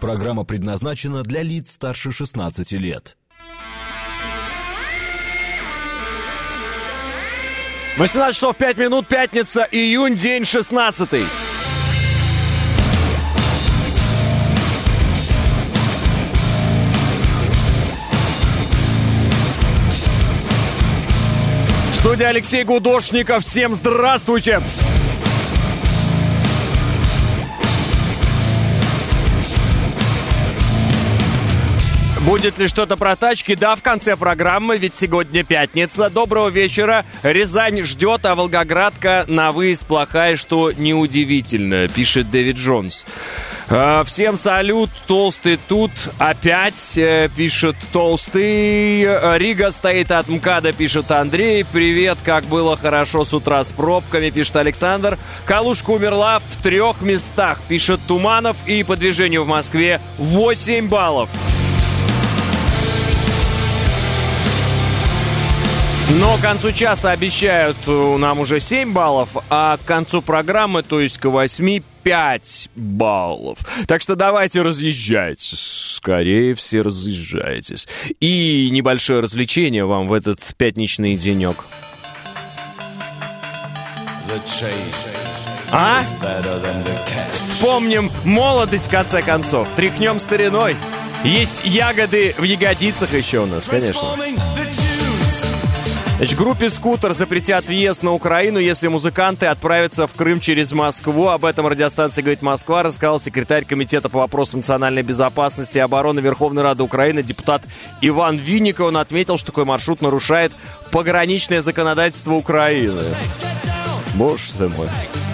Программа предназначена для лиц старше 16 лет. 18 часов 5 минут, пятница, июнь, день 16. Студия Алексей Гудошников. Всем здравствуйте! Будет ли что-то про тачки? Да, в конце программы, ведь сегодня пятница. Доброго вечера. Рязань ждет, а Волгоградка на выезд плохая, что неудивительно, пишет Дэвид Джонс. Всем салют, Толстый тут опять, пишет Толстый. Рига стоит от МКАДа, пишет Андрей. Привет, как было хорошо с утра с пробками, пишет Александр. Калужка умерла в 3 местах, пишет Туманов. И по движению в Москве 8 баллов. Но к концу часа обещают нам уже 7 баллов, а к концу программы, то есть к 8, 5 баллов. Так что давайте разъезжайтесь. Скорее все разъезжайтесь. И небольшое развлечение вам в этот пятничный денек. А? Вспомним молодость в конце концов. Тряхнем стариной. Есть ягоды в ягодицах еще у нас, конечно. Значит, группе «Скутер» запретят въезд на Украину, если музыканты отправятся в Крым через Москву. Об этом радиостанция «Говорит Москва» рассказал секретарь Комитета по вопросам национальной безопасности и обороны Верховной Рады Украины депутат Иван Винников. Он отметил, что такой маршрут нарушает пограничное законодательство Украины. Боже ты мой.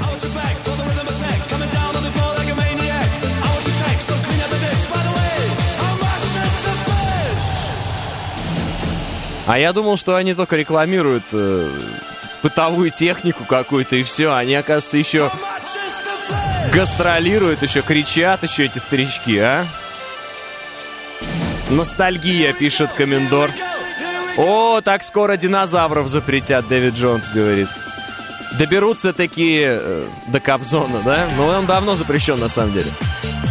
А я думал, что они только рекламируют бытовую технику какую-то и все. Они, оказывается, еще гастролируют, еще кричат, еще эти старички, а? Ностальгия, пишет Комендор. О, так скоро динозавров запретят, Дэвид Джонс говорит. Доберутся такие до Кобзона, да? Но он давно запрещен, на самом деле.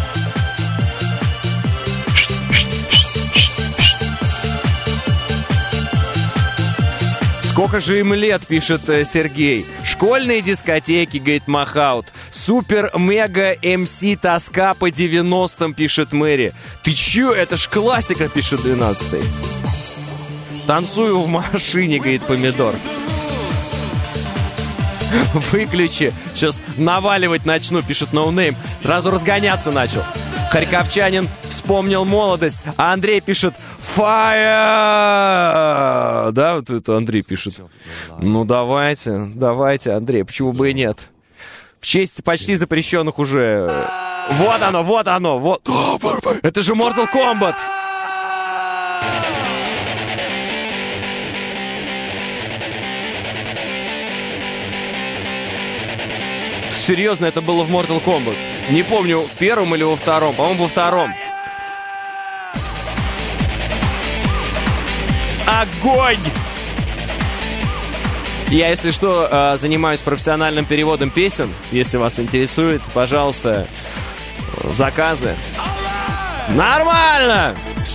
Сколько же им лет, пишет Сергей. Школьные дискотеки, говорит Махаут. Супер-мега-МС тоска по 90-м, пишет Мэри. Ты чё? Это ж классика, пишет 12-й. Танцую в машине, говорит Помидор. Выключи. Сейчас наваливать начну, пишет Ноунейм. Сразу разгоняться начал. Харьковчанин вспомнил молодость. А Андрей пишет «Fire!» Да, вот это Андрей пишет. Ну, давайте, Андрей, почему бы и нет? В честь почти запрещенных уже... Вот оно, вот. Это же Mortal Kombat! Серьезно, это было в Mortal Kombat. Не помню, в первом или во втором. По-моему, во втором. Огонь! Я, если что, занимаюсь профессиональным переводом песен. Если вас интересует, пожалуйста, заказы. Нормально!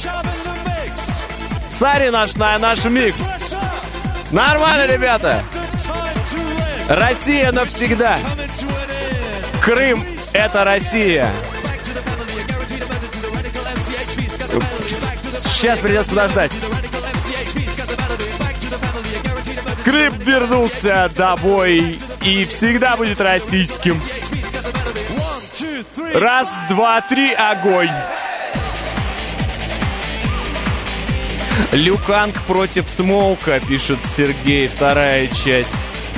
Сари наш микс. Нормально, ребята! Россия навсегда! Крым — это Россия! Сейчас придется подождать. Крым вернулся домой и всегда будет российским. 1, 2, 3, огонь! Люканг против Смоука, пишет Сергей, 2-я часть.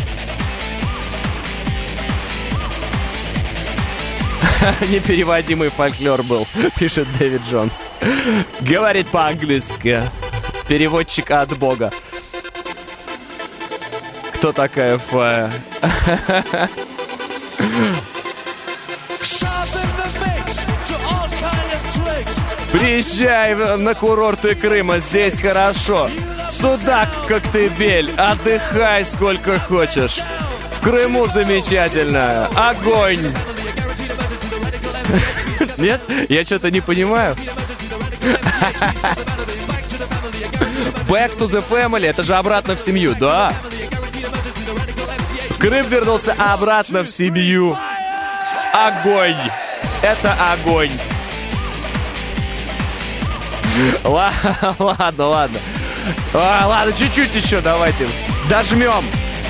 Непереводимый фольклор был, пишет Дэвид Джонс. Говорит по-английски. Переводчик от Бога. Кто такая Фая? Приезжай на курорты Крыма, здесь хорошо. Судак, Коктебель, отдыхай сколько хочешь. В Крыму замечательно. Огонь! Нет? Я что-то не понимаю. Back to the family, это же обратно в семью, да? Крым вернулся обратно в семью. Огонь! Это огонь! Ладно. Ладно, чуть-чуть еще давайте. Дожмем.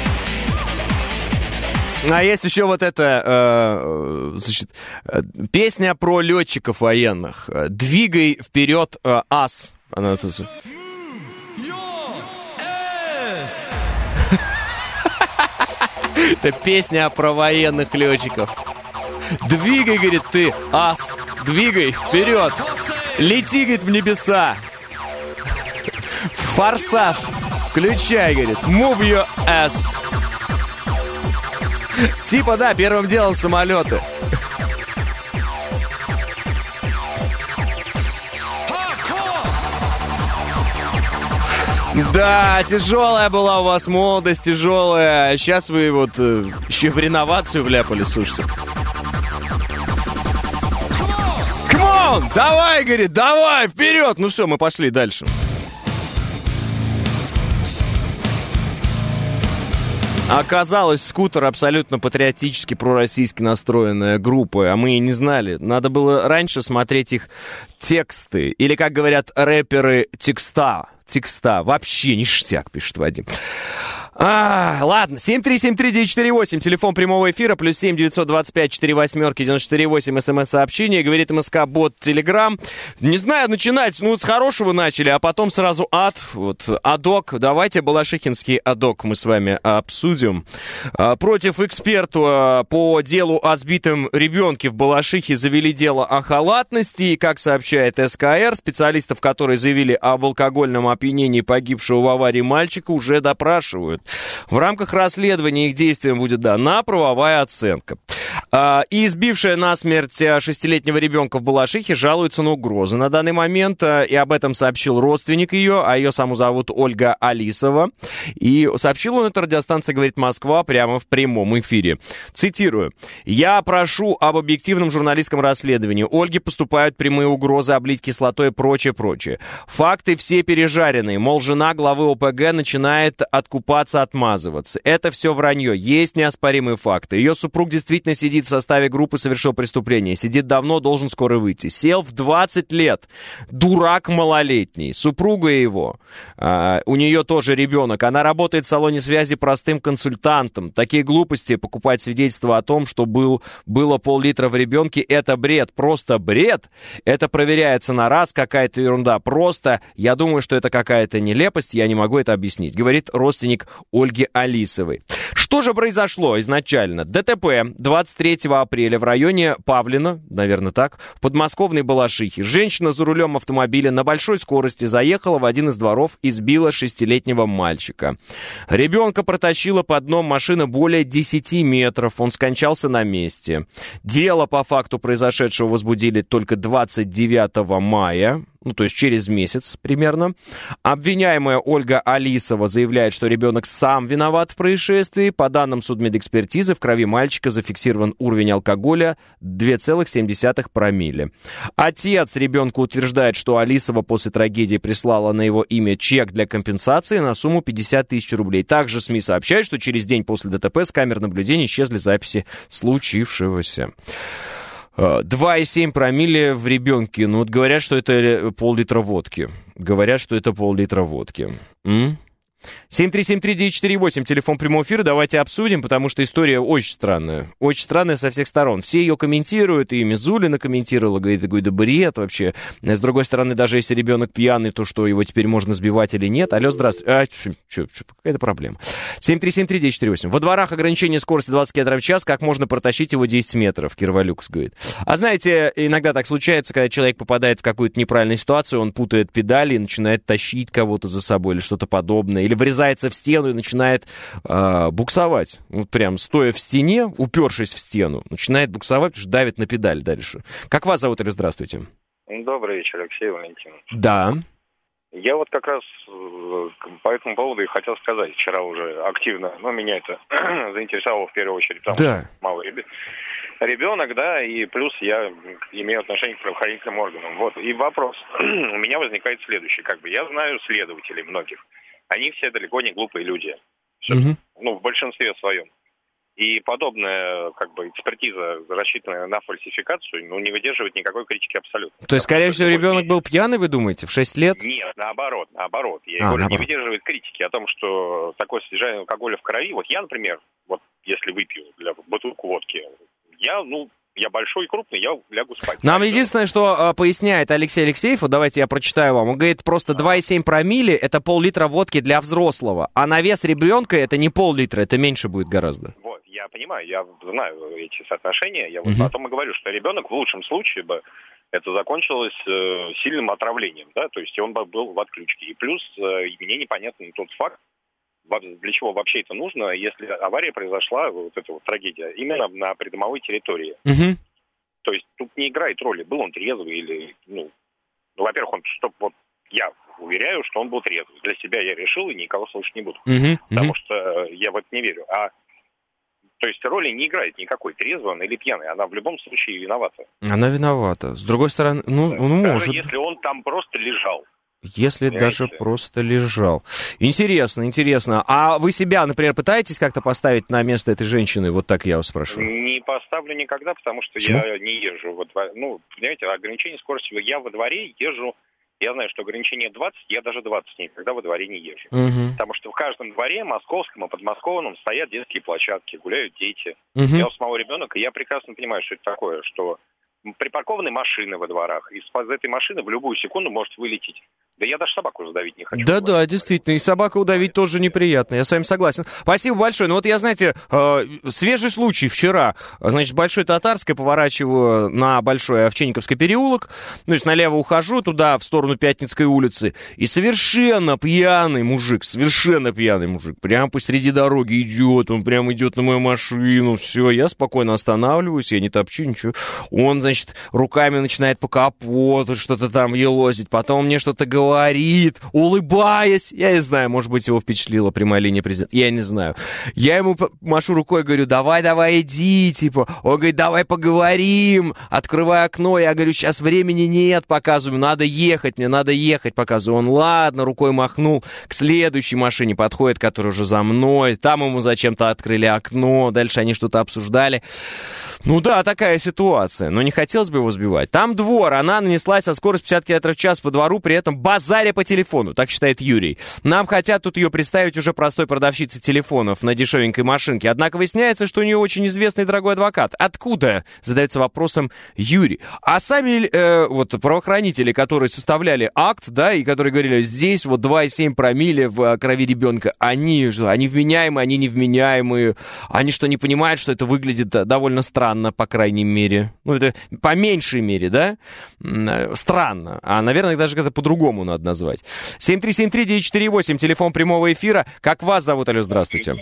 А есть еще вот эта, значит, песня про летчиков военных. «Двигай вперед, ас». Она тут... Это песня про военных летчиков. Двигай, говорит, ты, ас. Двигай вперед. Лети, говорит, в небеса. Форсаж. Включай, говорит. Move your ass. Типа, да, первым делом самолеты. Да, тяжелая была у вас молодость, тяжелая. Сейчас вы вот еще в реновацию вляпали, слушайте. Come on! Давай, говорит, давай, вперед! Ну что, мы пошли дальше. Оказалось, «Скутер» абсолютно патриотически пророссийски настроенная группа, а мы и не знали. Надо было раньше смотреть их тексты. Или, как говорят рэперы, текста. Вообще ништяк, пишет Вадим. Ладно, 7373948, телефон прямого эфира, +7 925 48 948, смс-сообщение, говорит МСК-бот Телеграм. Не знаю, начинать, с хорошего начали, а потом сразу ад, вот, адок. Давайте балашихинский адок мы с вами обсудим. Против эксперта по делу о сбитом ребенке в Балашихе завели дело о халатности, и, как сообщает СКР, специалистов, которые заявили об алкогольном опьянении погибшего в аварии мальчика, уже допрашивают. В рамках расследования их действиям будет дана правовая оценка. И избившая насмерть 6-летнего ребенка в Балашихе жалуется на угрозы. На данный момент, и об этом сообщил родственник ее, а ее саму зовут Ольга Алисова. И сообщил он это радиостанция «Говорит Москва» прямо в прямом эфире. Цитирую. «Я прошу об объективном журналистском расследовании. Ольге поступают прямые угрозы облить кислотой и прочее. Факты все пережаренные. Мол, жена главы ОПГ начинает откупаться, отмазываться. Это все вранье. Есть неоспоримые факты. Ее супруг действительно сидит в составе группы, совершил преступление. Сидит давно, должен скоро выйти. Сел в 20 лет. Дурак малолетний. Супруга его. У нее тоже ребенок. Она работает в салоне связи простым консультантом. Такие глупости, покупать свидетельство о том, что было пол-литра в ребенке, это бред. Просто бред. Это проверяется на раз. Какая-то ерунда. Просто я думаю, что это какая-то нелепость. Я не могу это объяснить. Говорит родственник Ольги Алисовой. Что же произошло изначально? ДТП 23 апреля в районе Павлина, наверное так, в подмосковной Балашихе. Женщина за рулем автомобиля на большой скорости заехала в один из дворов и сбила 6-летнего мальчика. Ребенка протащила под дном машины более 10 метров. Он скончался на месте. Дело по факту произошедшего возбудили только 29 мая. То есть через месяц примерно. Обвиняемая Ольга Алисова заявляет, что ребенок сам виноват в происшествии. По данным судмедэкспертизы, в крови мальчика зафиксирован уровень алкоголя 2,7 промилле. Отец ребенка утверждает, что Алисова после трагедии прислала на его имя чек для компенсации на сумму 50 тысяч рублей. Также СМИ сообщают, что через день после ДТП с камер наблюдения исчезли записи случившегося. 2,7 промилле в ребенке. Говорят, что это пол-литра водки. 7373948, телефон прямого эфира, давайте обсудим, потому что история очень странная со всех сторон. Все ее комментируют, и Мизулина комментировала, говорит, да бред вообще. С другой стороны, даже если ребенок пьяный, то что, его теперь можно сбивать или нет? Алло, здравствуйте. Какая-то проблема. 7373948. Во дворах ограничение скорости 20 км в час, как можно протащить его 10 метров, Кирвалюкс говорит. А знаете, иногда так случается, когда человек попадает в какую-то неправильную ситуацию, он путает педали и начинает тащить кого-то за собой или что-то подобное, или врезается в стену и начинает буксовать. Прям стоя в стене, упершись в стену, начинает буксовать, потому что давит на педаль дальше. Как вас зовут, или здравствуйте? Добрый вечер, Алексей Валентинович. Да. Я вот как раз по этому поводу и хотел сказать. Вчера уже активно, меня это заинтересовало в первую очередь, потому что малый ребенок, да, и плюс я имею отношение к правоохранительным органам. Вот, и вопрос у меня возникает следующий. Я знаю следователей многих. Они все далеко не глупые люди. В большинстве своем. И подобная, экспертиза, рассчитанная на фальсификацию, не выдерживает никакой критики абсолютно. То есть, скорее всего, ребенок был пьяный, вы думаете, в 6 лет? Нет, наоборот. Я говорю, не выдерживает критики о том, что такое содержание алкоголя в крови. Вот я, например, если выпью бутылку водки, я большой и крупный, я лягу спать. Нам единственное, что поясняет Алексей Алексеев, вот давайте я прочитаю вам. Он говорит, просто 2,7 промилле — это пол-литра водки для взрослого, а на вес ребенка это не пол-литра, это меньше будет гораздо. Вот, я понимаю, я знаю эти соотношения, я вот потом и говорю, что ребенок в лучшем случае бы это закончилось сильным отравлением, да, то есть он бы был в отключке. И плюс мне непонятен тот факт, для чего вообще это нужно, если авария произошла, вот эта вот трагедия, именно на придомовой территории. То есть тут не играет роли, был он трезвый или, во-первых, я уверяю, что он был трезвый. Для себя я решил и никого слушать не буду, потому что я в это не верю. То есть роли не играет никакой, трезвый он или пьяный, она в любом случае виновата. Она виновата. С другой стороны, может. Даже если он там просто лежал. Если даже просто лежал. Интересно. А вы себя, например, пытаетесь как-то поставить на место этой женщины? Вот так я вас спрошу. Не поставлю никогда, потому что Почему? Я не езжу во дворе. Понимаете, ограничение скорости. Я во дворе езжу, я знаю, что ограничение 20, я даже 20 никогда во дворе не езжу. Потому что в каждом дворе, московском и подмосковном, стоят детские площадки, гуляют дети. Я у самого ребенка, я прекрасно понимаю, что это такое, что припаркованы машины во дворах, из этой машины в любую секунду может вылететь. Да я даже собаку задавить не хочу. Да, действительно, и собаку удавить тоже неприятно, я с вами согласен. Спасибо большое. Я, знаете, свежий случай вчера. Значит, Большой Татарской поворачиваю на Большой Овчинниковский переулок, то есть налево ухожу туда, в сторону Пятницкой улицы, и совершенно пьяный мужик, прямо посреди дороги идет, он прямо идет на мою машину, все, я спокойно останавливаюсь, я не топчу, ничего. Он, значит, руками начинает по капоту что-то там елозить, потом мне что-то говорит, улыбаясь. Я не знаю, может быть, его впечатлила прямая линия президента. Я не знаю. Я ему машу рукой, говорю, давай, иди, типа. Он говорит, давай поговорим. Открываю окно, я говорю, сейчас времени нет, показываю, мне надо ехать, показываю. Он, ладно, рукой махнул. К следующей машине подходит, которая уже за мной. Там ему зачем-то открыли окно, дальше они что-то обсуждали. Такая ситуация. Но не хотелось бы его сбивать. Там двор, она нанеслась со скоростью 50 км в час по двору, при этом базаря по телефону, так считает Юрий. Нам хотят тут ее представить уже простой продавщицей телефонов на дешевенькой машинке. Однако выясняется, что у нее очень известный дорогой адвокат. Откуда? Задается вопросом Юрий. А сами правоохранители, которые составляли акт, да, и которые говорили, здесь 2,7 промилле в крови ребенка, они вменяемые, они невменяемые. Они что, не понимают, что это выглядит довольно странно, по крайней мере? Это по меньшей мере, да? Странно. А, наверное, даже как-то по-другому надо назвать. 7373948, телефон прямого эфира. Как вас зовут, алло, здравствуйте.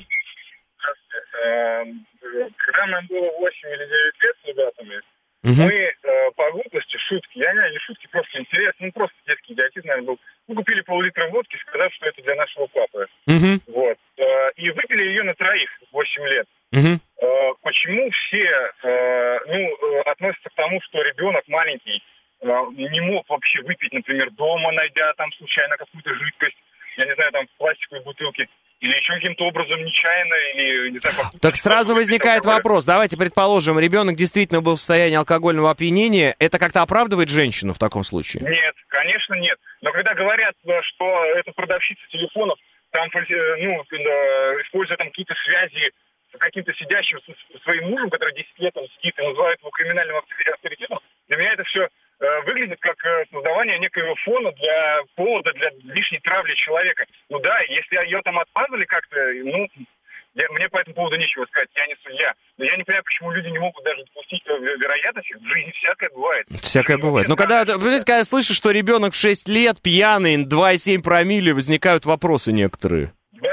Когда нам было 8 или 9 лет с ребятами, мы по глупости, шутки, не шутки, просто интересно, просто детский идиотизм, наверное, был. Мы купили пол-литра водки, сказав, что это для нашего папы. Вот. И выпили ее на троих, 8 лет. Почему все относятся к тому, что ребенок маленький не мог вообще выпить, например, дома, найдя там случайно какую-то жидкость, я не знаю, там в пластиковой бутылке, или еще каким-то образом нечаянно, или не знаю... Так сразу возникает вопрос. Давайте предположим, ребенок действительно был в состоянии алкогольного опьянения. Это как-то оправдывает женщину в таком случае? Нет, конечно, нет. Но когда говорят, что это продавщица телефонов, там, используя там какие-то связи с каким-то сидящим своим мужем, который 10 лет там сидит и называет его криминальным авторитетом, для меня это все выглядит как создавание некоего фона для повода для лишней травли человека. Если ее там отмазали как-то, мне по этому поводу нечего сказать, я не судья. Но я не понимаю, почему люди не могут даже допустить вероятности. В жизни всякое бывает. Всякое бывает. Когда слышишь, что ребенок в 6 лет пьяный, 2,7 промилле, возникают вопросы некоторые. 2,7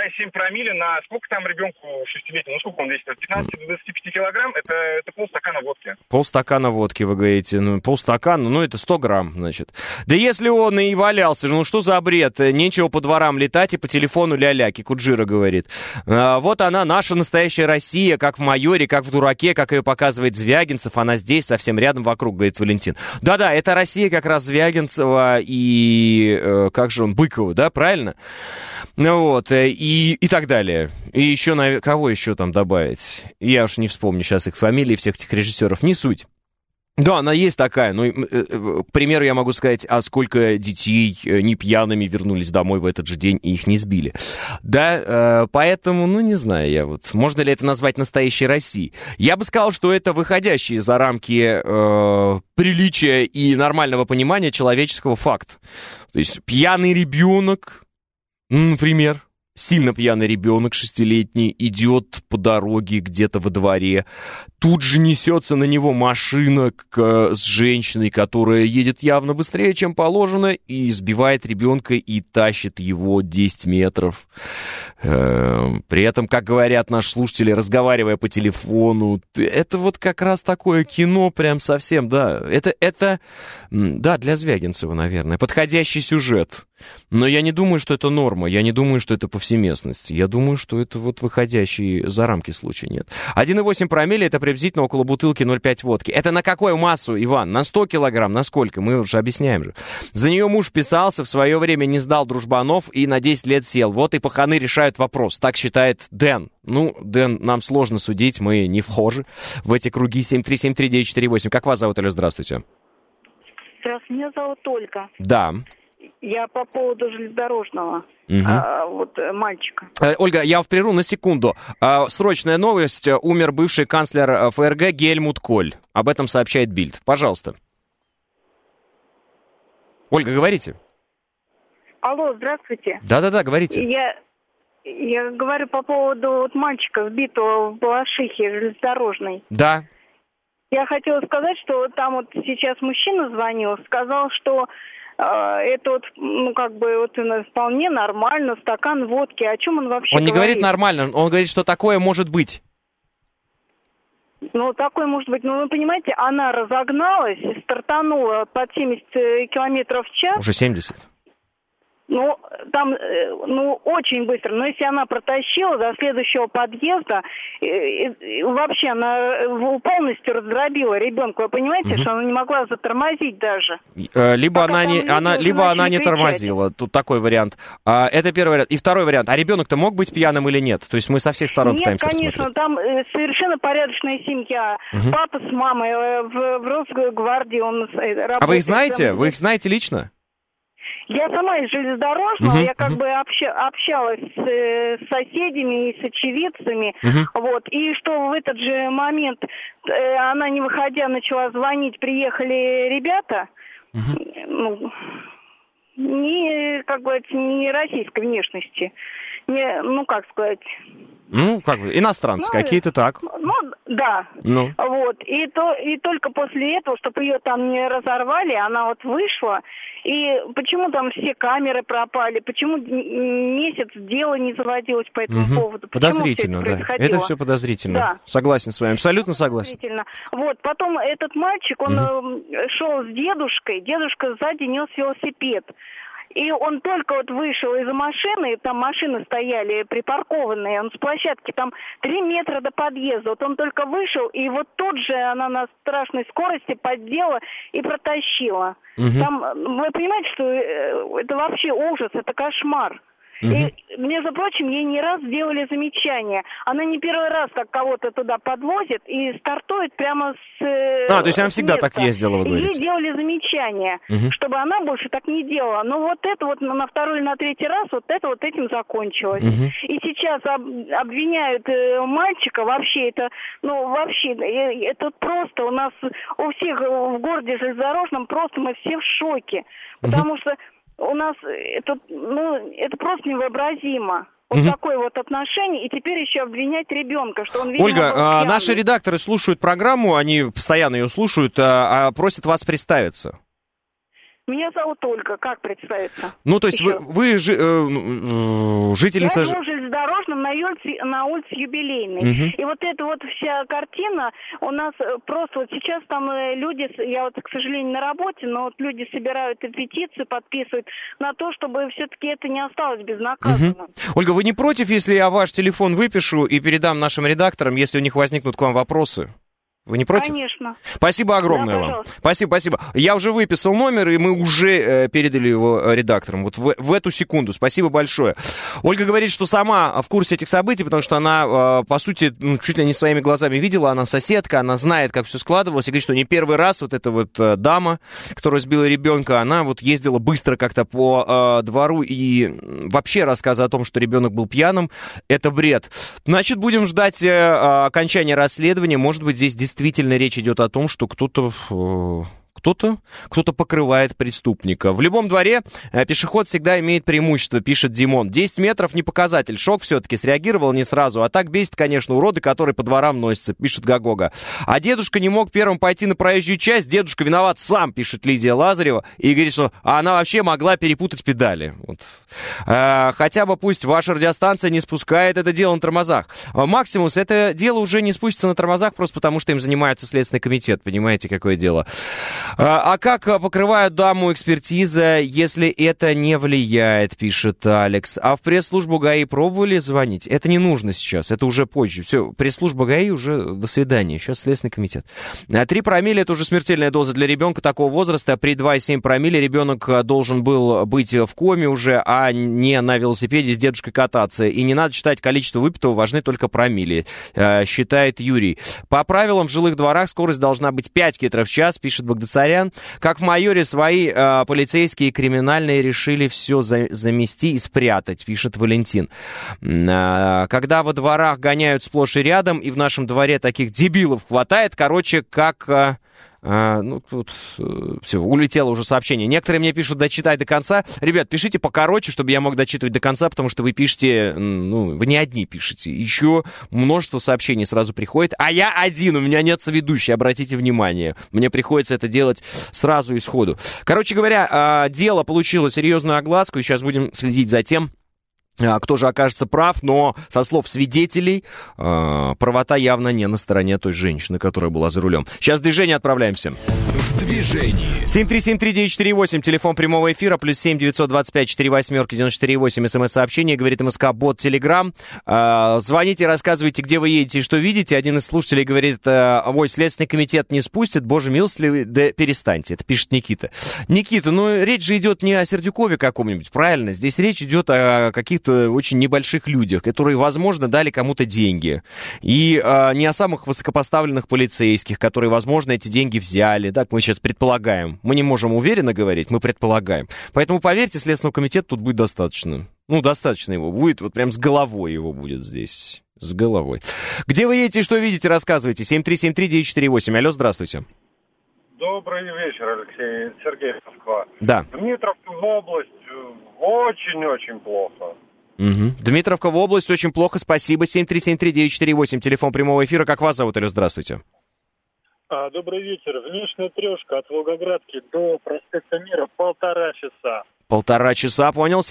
2,7 промилле на сколько там ребенку 6-летнему? Ну, сколько он весит? От 15 до 25 килограмм, это полстакана водки. Полстакана водки, вы говорите. Ну, полстакана, ну, это 100 грамм, значит. Да если он и валялся же, ну, что за бред? Нечего по дворам летать и по телефону ля-ля, Кикуджира говорит. Вот она, наша настоящая Россия, как в «Майоре», как в «Дураке», как ее показывает Звягинцев. Она здесь, совсем рядом, вокруг, говорит Валентин. Да-да, это Россия как раз Звягинцева и, как же он, Быкова, да, правильно? Вот, и так далее. И еще, кого еще там добавить? Я уж не вспомню сейчас их фамилии, всех этих режиссеров, не суть. Да, она есть такая, но, к примеру, я могу сказать, а сколько детей не пьяными вернулись домой в этот же день и их не сбили. Да, поэтому, ну, не знаю я вот, можно ли это назвать настоящей Россией. Я бы сказал, что это выходящий за рамки приличия и нормального понимания человеческого факт. То есть пьяный ребенок, например, сильно пьяный ребенок 6-летний идет по дороге где-то во дворе. Тут же несется на него машина с женщиной, которая едет явно быстрее, чем положено, и сбивает ребенка и тащит его 10 метров. При этом, как говорят наши слушатели, разговаривая по телефону, это вот как раз такое кино прям совсем, да. Это да, для Звягинцева, наверное, подходящий сюжет. Но я не думаю, что это норма, я не думаю, что это повсеместность. Я думаю, что это вот выходящий за рамки случай, нет. 1,8 промилле — это приблизительно около бутылки 0,5 водки. Это на какую массу, Иван? На 100 килограмм? На сколько? Мы уже объясняем же. За нее муж писался, в свое время не сдал дружбанов и на 10 лет сел. Вот и паханы решают вопрос. Так считает Дэн. Ну, Дэн, нам сложно судить, мы не вхожи в эти круги. 7373948. Как вас зовут, Алло, здравствуйте? Здравствуйте, меня зовут Ольга. Да. Я по поводу железнодорожного мальчика. Ольга, я прерву на секунду. Срочная новость. Умер бывший канцлер ФРГ Гельмут Коль. Об этом сообщает Бильд. Пожалуйста. Ольга, говорите. Алло, здравствуйте. Да-да-да, говорите. Я говорю по поводу вот мальчика, сбитого в Балашихе железнодорожной. Да. Я хотела сказать, что там вот сейчас мужчина звонил, сказал, что это вот, ну, как бы, вот вполне нормально, стакан водки. О чем он вообще говорит? Он не говорит нормально, он говорит, что такое может быть. Ну, такое может быть. Ну, вы понимаете, она разогналась, стартанула под 70 километров в час. Уже 70. Ну, там, очень быстро. Но если она протащила до следующего подъезда, вообще она полностью раздробила ребенка. Вы понимаете, что она не могла затормозить даже. Либо она не тормозила. Тут такой вариант. Это первый вариант. И второй вариант. А ребенок-то мог быть пьяным или нет? То есть мы со всех сторон пытаемся рассмотреть. Нет, конечно. Там совершенно порядочная семья. Папа с мамой в Росгвардии. Он работает. А вы их знаете? Вы их знаете лично? Я сама из железнодорожного, я как бы общалась с соседями и с очевидцами, вот, и что в этот же момент она, не выходя, начала звонить, приехали ребята, не, как бы, не российской внешности, не, ну, как сказать... Ну, как бы, иностранцы какие-то, так. Ну, да. Ну. Вот. И только после этого, чтобы ее там не разорвали, она вот вышла. И почему там все камеры пропали? Почему месяц дело не заводилось по этому поводу? Подозрительно, да. Это все подозрительно. Да. Согласен с вами, абсолютно согласен. Вот. Потом этот мальчик, он шел с дедушкой. Дедушка сзади нес велосипед. И он только вот вышел из машины, там машины стояли припаркованные, он с площадки там 3 метра до подъезда. Вот он только вышел, и вот тут же она на страшной скорости поддела и протащила. Там, вы понимаете, что это вообще ужас, это кошмар. И, между прочим, ей не раз сделали замечания. Она не первый раз так кого-то туда подвозит и стартует прямо с то есть она всегда так ездила, вы говорите? Ей делали замечания, чтобы она больше так не делала. Но вот это вот на второй или на третий раз вот это вот этим закончилось. И сейчас обвиняют мальчика. Вообще это, это просто у нас, у всех в городе железнодорожном просто мы все в шоке. Потому что у нас это просто невообразимо. Вот такое вот отношение, и теперь еще обвинять ребенка, что он, видимо, Ольга, наши редакторы слушают программу, они постоянно ее слушают, просят вас представиться. Меня зовут Ольга. Как представиться? Ну, то есть вы жительница... Я живу в железнодорожном на улице Юбилейной. Угу. И вот эта вот вся картина у нас просто... Вот сейчас там люди... Я вот, к сожалению, на работе, но вот люди собирают и петиции, подписывают на то, чтобы все-таки это не осталось безнаказанно. Угу. Ольга, вы не против, если я ваш телефон выпишу и передам нашим редакторам, если у них возникнут к вам вопросы? Вы не против? Конечно. Спасибо огромное вам. Спасибо. Я уже выписал номер, и мы уже передали его редакторам. Вот в эту секунду. Спасибо большое. Ольга говорит, что сама в курсе этих событий, потому что она, по сути, чуть ли не своими глазами видела. Она соседка, она знает, как все складывалось. И говорит, что не первый раз вот эта вот дама, которая сбила ребенка, она вот ездила быстро как-то по двору. И вообще рассказы о том, что ребенок был пьяным, это бред. Значит, будем ждать окончания расследования. Может быть, здесь действительно речь идет о том, что кто-то покрывает преступника. В любом дворе пешеход всегда имеет преимущество, пишет Димон. 10 метров не показатель. Шок все-таки, среагировал не сразу. А так бесит, конечно, уроды, которые по дворам носятся, пишет Гагога. А дедушка не мог первым пойти на проезжую часть. Дедушка виноват сам, пишет Лидия Лазарева. И говорит, что она вообще могла перепутать педали. Вот. Хотя бы пусть ваша радиостанция не спускает это дело на тормозах. Максимус, это дело уже не спустится на тормозах, просто потому что им занимается Следственный комитет. Понимаете, какое дело? А как покрывают даму экспертиза, если это не влияет, пишет Алекс. А в пресс-службу ГАИ пробовали звонить? Это не нужно сейчас, это уже позже. Все, пресс-служба ГАИ уже до свидания. Сейчас Следственный комитет. 3 промилле — это уже смертельная доза для ребенка такого возраста. При 2,7 промилле ребенок должен был быть в коме уже, а не на велосипеде с дедушкой кататься. И не надо считать количество выпитого, важны только промилле, считает Юрий. По правилам в жилых дворах скорость должна быть 5 км в час, пишет Багдасарян. Как в «Майоре» свои полицейские и криминальные решили все замести и спрятать, пишет Валентин. Когда во дворах гоняют сплошь и рядом, и в нашем дворе таких дебилов хватает, короче, как... тут все, улетело уже сообщение. Некоторые мне пишут дочитай до конца. Ребят, пишите покороче, чтобы я мог дочитывать до конца, потому что вы пишете, вы не одни пишете. Еще множество сообщений сразу приходит. А я один, у меня нет соведущей, обратите внимание. Мне приходится это делать сразу и сходу. Короче говоря, дело получило серьезную огласку, и сейчас будем следить за тем, кто же окажется прав, но со слов свидетелей правота явно не на стороне той женщины, которая была за рулем. Сейчас в движение отправляемся. В движении. 7373948, телефон прямого эфира, +7 925 48 94 смс-сообщение, говорит МСК-бот Телеграм. Звоните, рассказывайте, где вы едете и что видите. Один из слушателей говорит, ой, Следственный комитет не спустит, боже милостливый, да перестаньте. Это пишет Никита. Никита, речь же идет не о Сердюкове каком-нибудь, правильно? Здесь речь идет о каких-то очень небольших людях, которые, возможно, дали кому-то деньги. И не о самых высокопоставленных полицейских, которые, возможно, эти деньги взяли. Так мы сейчас предполагаем. Мы не можем уверенно говорить, мы предполагаем. Поэтому, поверьте, Следственного комитета тут будет достаточно. Достаточно его будет. Вот прям с головой его будет здесь. С головой. Где вы едете и что видите, рассказывайте. 7373948. Алло, здравствуйте. Добрый вечер, Алексей. Сергей, Москва. Да. Дмитровка область очень-очень плохо. Угу. Дмитровка область очень плохо, спасибо. 7373948, телефон прямого эфира. Как вас зовут? Алло, здравствуйте. Добрый вечер. Внешняя трешка от Волгоградки до проспекта Мира 1,5 часа. 1,5 часа, понял.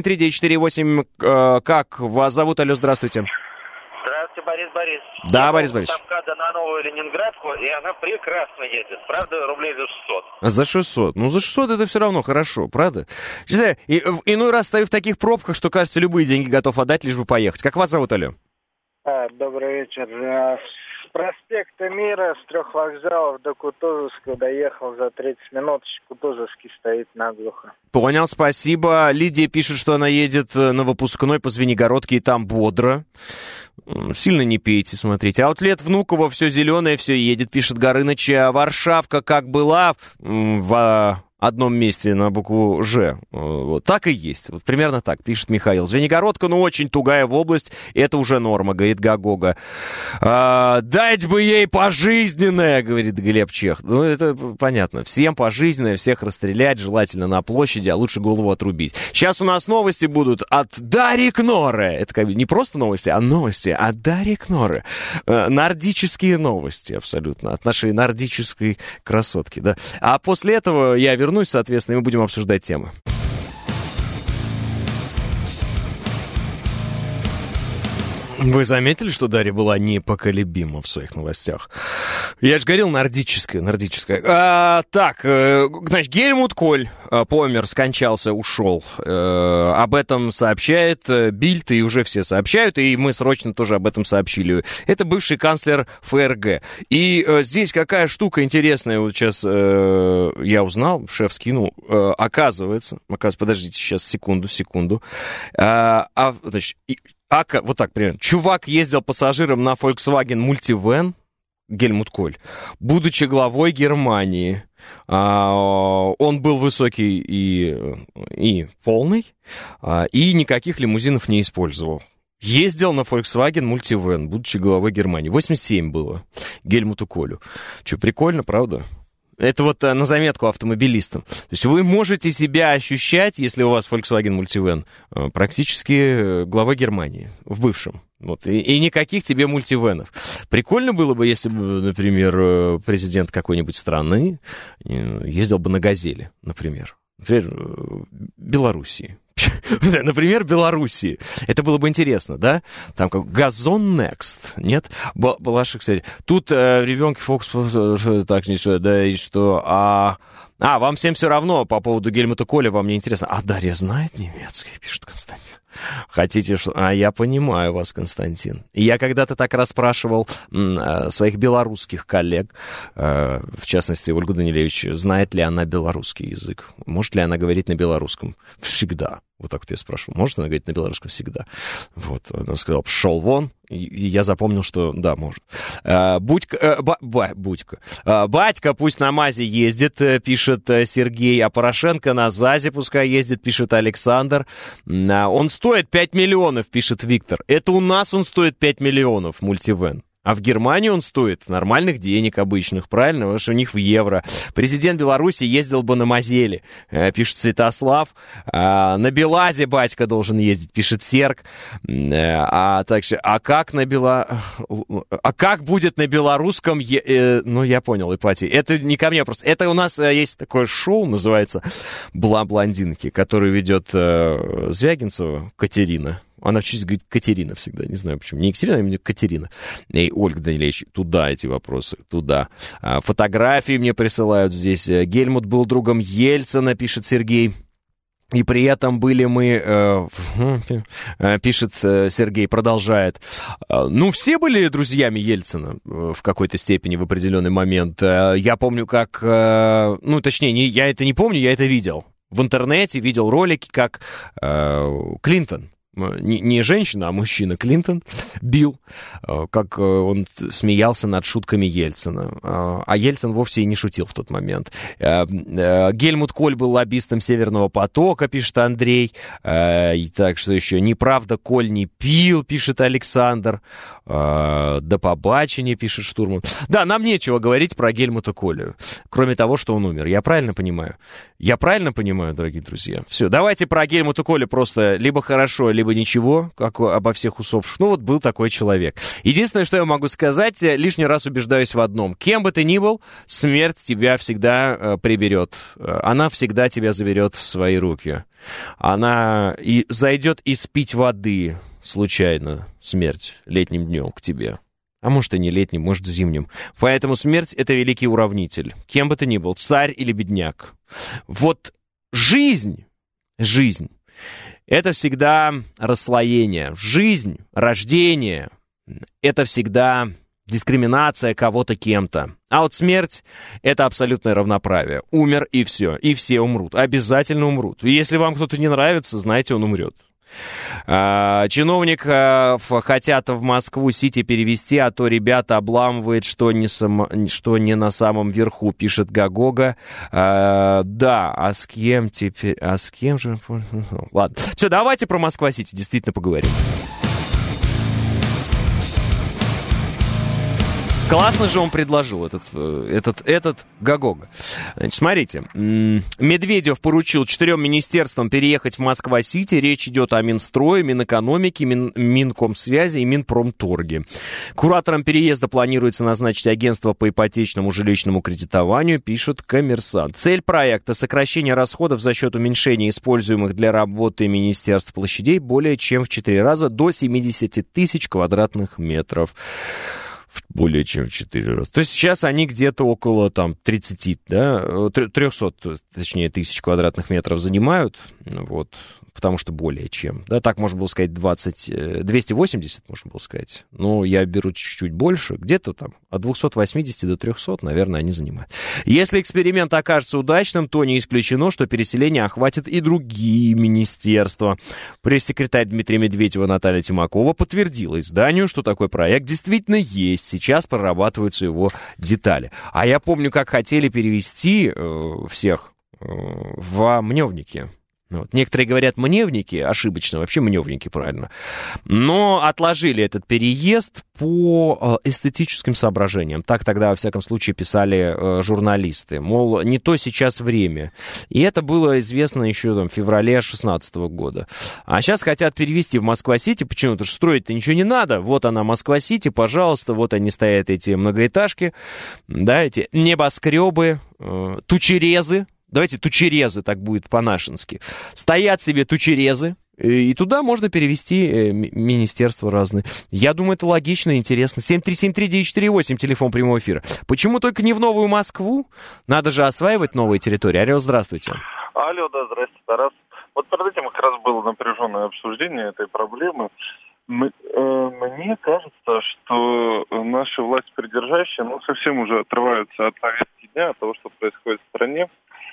7373948, как вас зовут? Алло, здравствуйте. Здравствуйте, Борис. Да, Борис Борисович. Там МКАДа на Новую Ленинградку, и она прекрасно едет. Правда, рублей за 600. За 600. За 600 это все равно хорошо, правда? Не знаю, иной раз стою в таких пробках, что, кажется, любые деньги готов отдать, лишь бы поехать. Как вас зовут, алло? Добрый вечер. С проспекта Мира, с 3 вокзалов до Кутузовского доехал за 30 минут. Кутузовский стоит наглухо. Понял, спасибо. Лидия пишет, что она едет на выпускной по Звенигородке, и там бодро. Сильно не пейте, смотрите. Аутлет Внуково, все зеленое, все едет, пишет Горыныч. Варшавка как была в одном месте на букву «Ж». Вот так и есть. Вот примерно так, пишет Михаил. Звенигородка, очень тугая в область. Это уже норма, говорит Гагога. Дать бы ей пожизненное, говорит Глеб Чех. Это понятно. Всем пожизненное, всех расстрелять, желательно на площади, а лучше голову отрубить. Сейчас у нас новости будут от Дарьи Кнорре. Это не просто новости, а новости от Дарьи Кнорре. Нордические новости, абсолютно. От нашей нордической красотки, да. А после этого я вернусь вернусь, соответственно, и мы будем обсуждать темы. Вы заметили, что Дарья была непоколебима в своих новостях? Я же говорил, нордическая. Значит, Гельмут Коль помер, скончался, ушел. Об этом сообщает Бильд, и уже все сообщают, и мы срочно тоже об этом сообщили. Это бывший канцлер ФРГ. И здесь какая штука интересная, вот сейчас я узнал, шеф скинул, оказывается, подождите, сейчас, секунду. Значит, вот так примерно. Чувак ездил пассажиром на Volkswagen Multivan, Гельмут Коль, будучи главой Германии. Он был высокий и полный, и никаких лимузинов не использовал. Ездил на Volkswagen Multivan, будучи главой Германии. 87 было Гельмуту Колю. Что, прикольно, правда? Это вот на заметку автомобилистам. То есть вы можете себя ощущать, если у вас Volkswagen Multivan, практически глава Германии, в бывшем. Вот. И никаких тебе мультивенов. Прикольно было бы, если бы, например, президент какой-нибудь страны ездил бы на «Газели», например. Белоруссии. Например, Белоруссии. Это было бы интересно, да? Там как «Газон Next», нет? Балаши, кстати. Тут ребенки Фокс так ничего, да, и что... вам всем все равно по поводу Гельмута Коля, вам не интересно. А Дарья знает немецкий, пишет Константин. Хотите, что... я понимаю вас, Константин. Я когда-то так расспрашивал своих белорусских коллег, в частности, Ольгу Данилевич, знает ли она белорусский язык? Может ли она говорить на белорусском? Всегда. Вот так вот я спрашивал. Может она говорить на белорусском? Всегда. Вот. Она сказала, пошел вон. И я запомнил, что да, может. Будька. Батька пусть на МАЗе ездит, пишет Сергей, а Порошенко на ЗАЗе пускай ездит, пишет Александр. Он стоит 5 миллионов, пишет Виктор. Это у нас он стоит 5 миллионов, мультивен. А в Германии он стоит нормальных денег обычных, правильно? Потому что у них в евро. Президент Беларуси ездил бы на «Мазеле», пишет Святослав. На «БелАЗе» батька должен ездить, пишет Серг. Как будет на белорусском... я понял, Ипатий. Это не ко мне просто. Это у нас есть такое шоу, называется «Блондинки», которое ведет Звягинцева Катерина. Она чуть говорит Катерина всегда, не знаю почему. Не Екатерина, а именно Катерина. И Ольга Данилевич, туда эти вопросы, туда. Фотографии мне присылают здесь. Гельмут был другом Ельцина, пишет Сергей. И при этом были мы, пишет Сергей, продолжает. Все были друзьями Ельцина в какой-то степени в определенный момент. Я помню, как... точнее, я это не помню, я это видел. В интернете видел ролики, как Клинтон, не женщина, а мужчина Клинтон бил, как он смеялся над шутками Ельцина. А Ельцин вовсе и не шутил в тот момент. Гельмут Коль был лоббистом «Северного потока», пишет Андрей. И так, что еще? Неправда, Коль не пил, пишет Александр. До побачення, пишет Штурман. Да, нам нечего говорить про Гельмута Колю, кроме того, что он умер. Я правильно понимаю? Я правильно понимаю, дорогие друзья? Все, давайте про Гельмута Колю просто либо хорошо, либо ничего, как обо всех усопших. Был такой человек. Единственное, что я могу сказать, лишний раз убеждаюсь в одном. Кем бы ты ни был, смерть тебя всегда приберет. Она всегда тебя заберет в свои руки. Она и зайдет испить воды случайно, смерть, летним днем к тебе. А может и не летним, может зимним. Поэтому смерть — это великий уравнитель. Кем бы ты ни был, царь или бедняк. Вот жизнь — это всегда расслоение. Жизнь, рождение — это всегда дискриминация кого-то кем-то. А вот смерть — это абсолютное равноправие. Умер и все. И все умрут. Обязательно умрут. И если вам кто-то не нравится, знаете, он умрет. Чиновников хотят в Москву-Сити перевести, а то ребята обламывают, что не на самом верху, пишет Гагога. Да, а с кем теперь? А с кем же? Ладно. Все, давайте про Москва-Сити действительно поговорим. Классно же он предложил, этот Гогога. Значит, смотрите, Медведев поручил 4 министерствам переехать в Москва-Сити. Речь идет о Минстрое, Минэкономике, Минкомсвязи и Минпромторге. Куратором переезда планируется назначить агентство по ипотечному жилищному кредитованию, пишет «Коммерсант». Цель проекта — сокращение расходов за счет уменьшения используемых для работы министерств площадей более чем в 4 раза до 70 тысяч квадратных метров. Более чем в 4 раза. То есть сейчас они где-то около там 30, да, 300, точнее, тысяч квадратных метров занимают, вот, потому что более чем. Да, так можно было сказать 280, можно было сказать. Но я беру чуть-чуть больше, где-то там от 280 до 300, наверное, они занимают. Если эксперимент окажется удачным, то не исключено, что переселение охватит и другие министерства. Пресс-секретарь Дмитрия Медведева Наталья Тимакова подтвердила изданию, что такой проект действительно есть. Сейчас прорабатываются его детали. А я помню, как хотели перевести всех в мневники. Вот. Некоторые говорят мневники, ошибочно, вообще мневники, правильно. Но отложили этот переезд по эстетическим соображениям. Так тогда, во всяком случае, писали журналисты. Мол, не то сейчас время. И это было известно еще там, в феврале 2016 года. А сейчас хотят перевести в Москва-Сити. Почему? Потому что строить-то ничего не надо. Вот она, Москва-Сити, пожалуйста. Вот они стоят, эти многоэтажки, да, эти небоскребы, тучерезы. Давайте тучерезы, так будет по-нашенски. Стоят себе тучерезы, и туда можно перевести министерства разные. Я думаю, это логично и интересно. 7373948, телефон прямого эфира. Почему только не в Новую Москву? Надо же осваивать новые территории. Алло, здравствуйте. Алло, да, здравствуйте, Тарас. Вот перед этим как раз было напряженное обсуждение этой проблемы. Мне кажется, что наши власти придержащие, совсем уже отрываются от повестки дня, от того, что происходит в стране.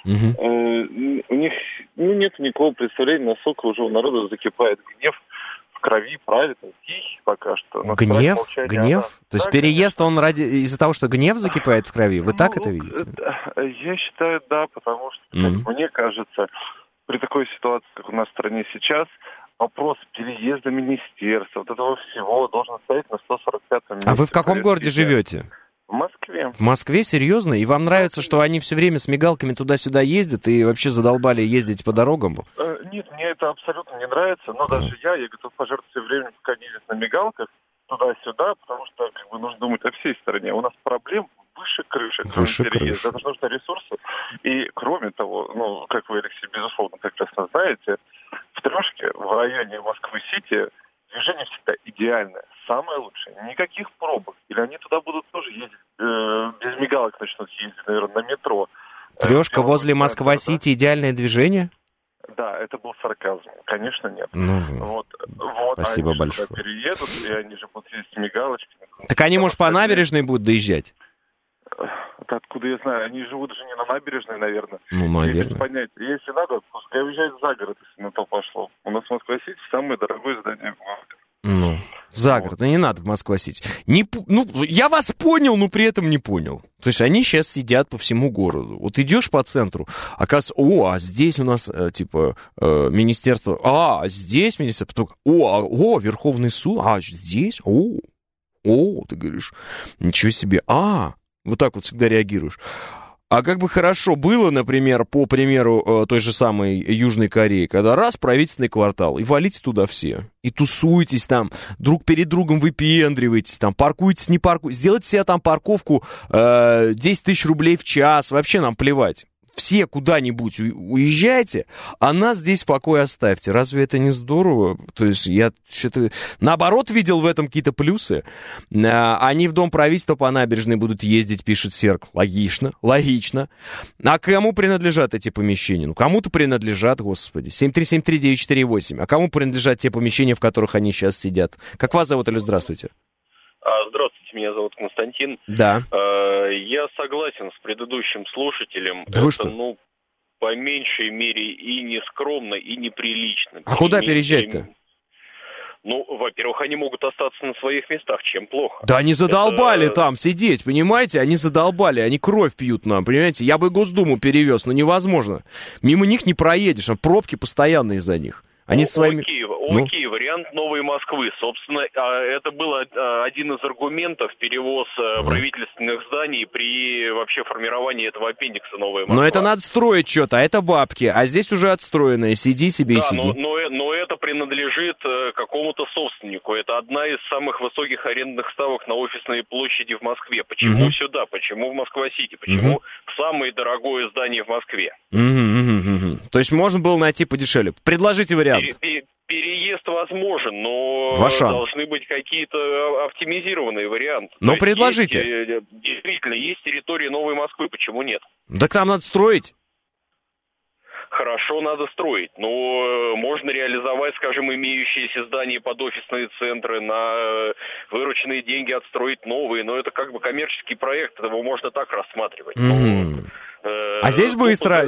У них нет никакого представления, насколько уже у народа закипает гнев в крови, правильно, тихий пока что. Гнев? То есть переезд, он из-за того, что гнев закипает в крови? Вы так это видите? Я считаю, да, потому что, мне кажется, при такой ситуации, как у нас в стране сейчас, вопрос переезда министерства, вот этого всего должен стоять на 145-м месте. А вы в каком городе живете? В Москве. В Москве? Серьезно? И вам нравится, что они все время с мигалками туда-сюда ездят и вообще задолбали ездить по дорогам? Нет, мне это абсолютно не нравится, но даже я готов пожертвовать все время, пока ездят на мигалках, туда-сюда, потому что нужно думать о всей стране. У нас проблем выше крыши. Выше крыши. Это нужны ресурсы. И кроме того, как вы, Алексей, безусловно, прекрасно знаете, в Трешке, в районе Москвы-Сити, движение всегда идеальное, самое лучшее. Никаких пробок. Или они туда будут тоже ездить, без мигалок начнут ездить, наверное, на метро. Трешка возле Москва-Сити, идеальное движение? Да, это был сарказм. Конечно, нет. Вот, спасибо они большое. Переедут, и они же будут ездить с мигалочками. Так они, может, по набережной будут доезжать? Это откуда я знаю? Они живут же не на набережной, наверное. Наверное. Без понятия. Если надо, пускай уезжают за город, если на то пошло. У нас в Москва-Сити самое дорогое здание в городе. За город. Не надо в Москва-Сити. Я вас понял, но при этом не понял. То есть они сейчас сидят по всему городу. Вот идешь по центру, оказывается, а здесь у нас, министерство. А здесь министерство. Верховный суд. А здесь. Ты говоришь, ничего себе. Вот так вот всегда реагируешь. А как бы хорошо было, например, по примеру той же самой Южной Кореи, когда раз правительственный квартал, и валите туда все, и тусуетесь там, друг перед другом выпендриваетесь, там, паркуетесь, не паркуетесь, сделайте себе там парковку 10 тысяч рублей в час, вообще нам плевать. Все куда-нибудь уезжайте, а нас здесь в покое оставьте. Разве это не здорово? То есть я что-то наоборот видел в этом какие-то плюсы. Они в Дом правительства по набережной будут ездить, пишет Серк. Логично. А кому принадлежат эти помещения? Кому-то принадлежат, господи. 7373948. А кому принадлежат те помещения, в которых они сейчас сидят? Как вас зовут, или здравствуйте? Здравствуйте, меня зовут Константин. Да. Я согласен с предыдущим слушателем. Да вы что? По меньшей мере и нескромно, и неприлично. А куда переезжать-то? Во-первых, они могут остаться на своих местах, чем плохо. Да они задолбали там сидеть, понимаете? Они задолбали, они кровь пьют нам, понимаете? Я бы Госдуму перевез, но невозможно. Мимо них не проедешь, пробки постоянно из-за них. Они со своими... Окей, вариант Новой Москвы. Собственно, это был один из аргументов перевоз правительственных зданий при вообще формировании этого аппендикса Новой Москвы. Но это надо строить что-то, а это бабки. А здесь уже отстроенное. Сиди себе и сиди. Но это принадлежит какому-то собственнику. Это одна из самых высоких арендных ставок на офисной площади в Москве. Почему сюда? Почему в Москва-Сити? Почему в самое дорогое здание в Москве? То есть можно было найти подешевле. Предложите вариант. Переезд возможен, но должны быть какие-то оптимизированные варианты. Но предложите. Действительно, есть территория Новой Москвы, почему нет? Так нам надо строить. Хорошо, надо строить, но можно реализовать, скажем, имеющиеся здания под офисные центры, на вырученные деньги отстроить новые, но это как бы коммерческий проект, его можно так рассматривать. А здесь быстро,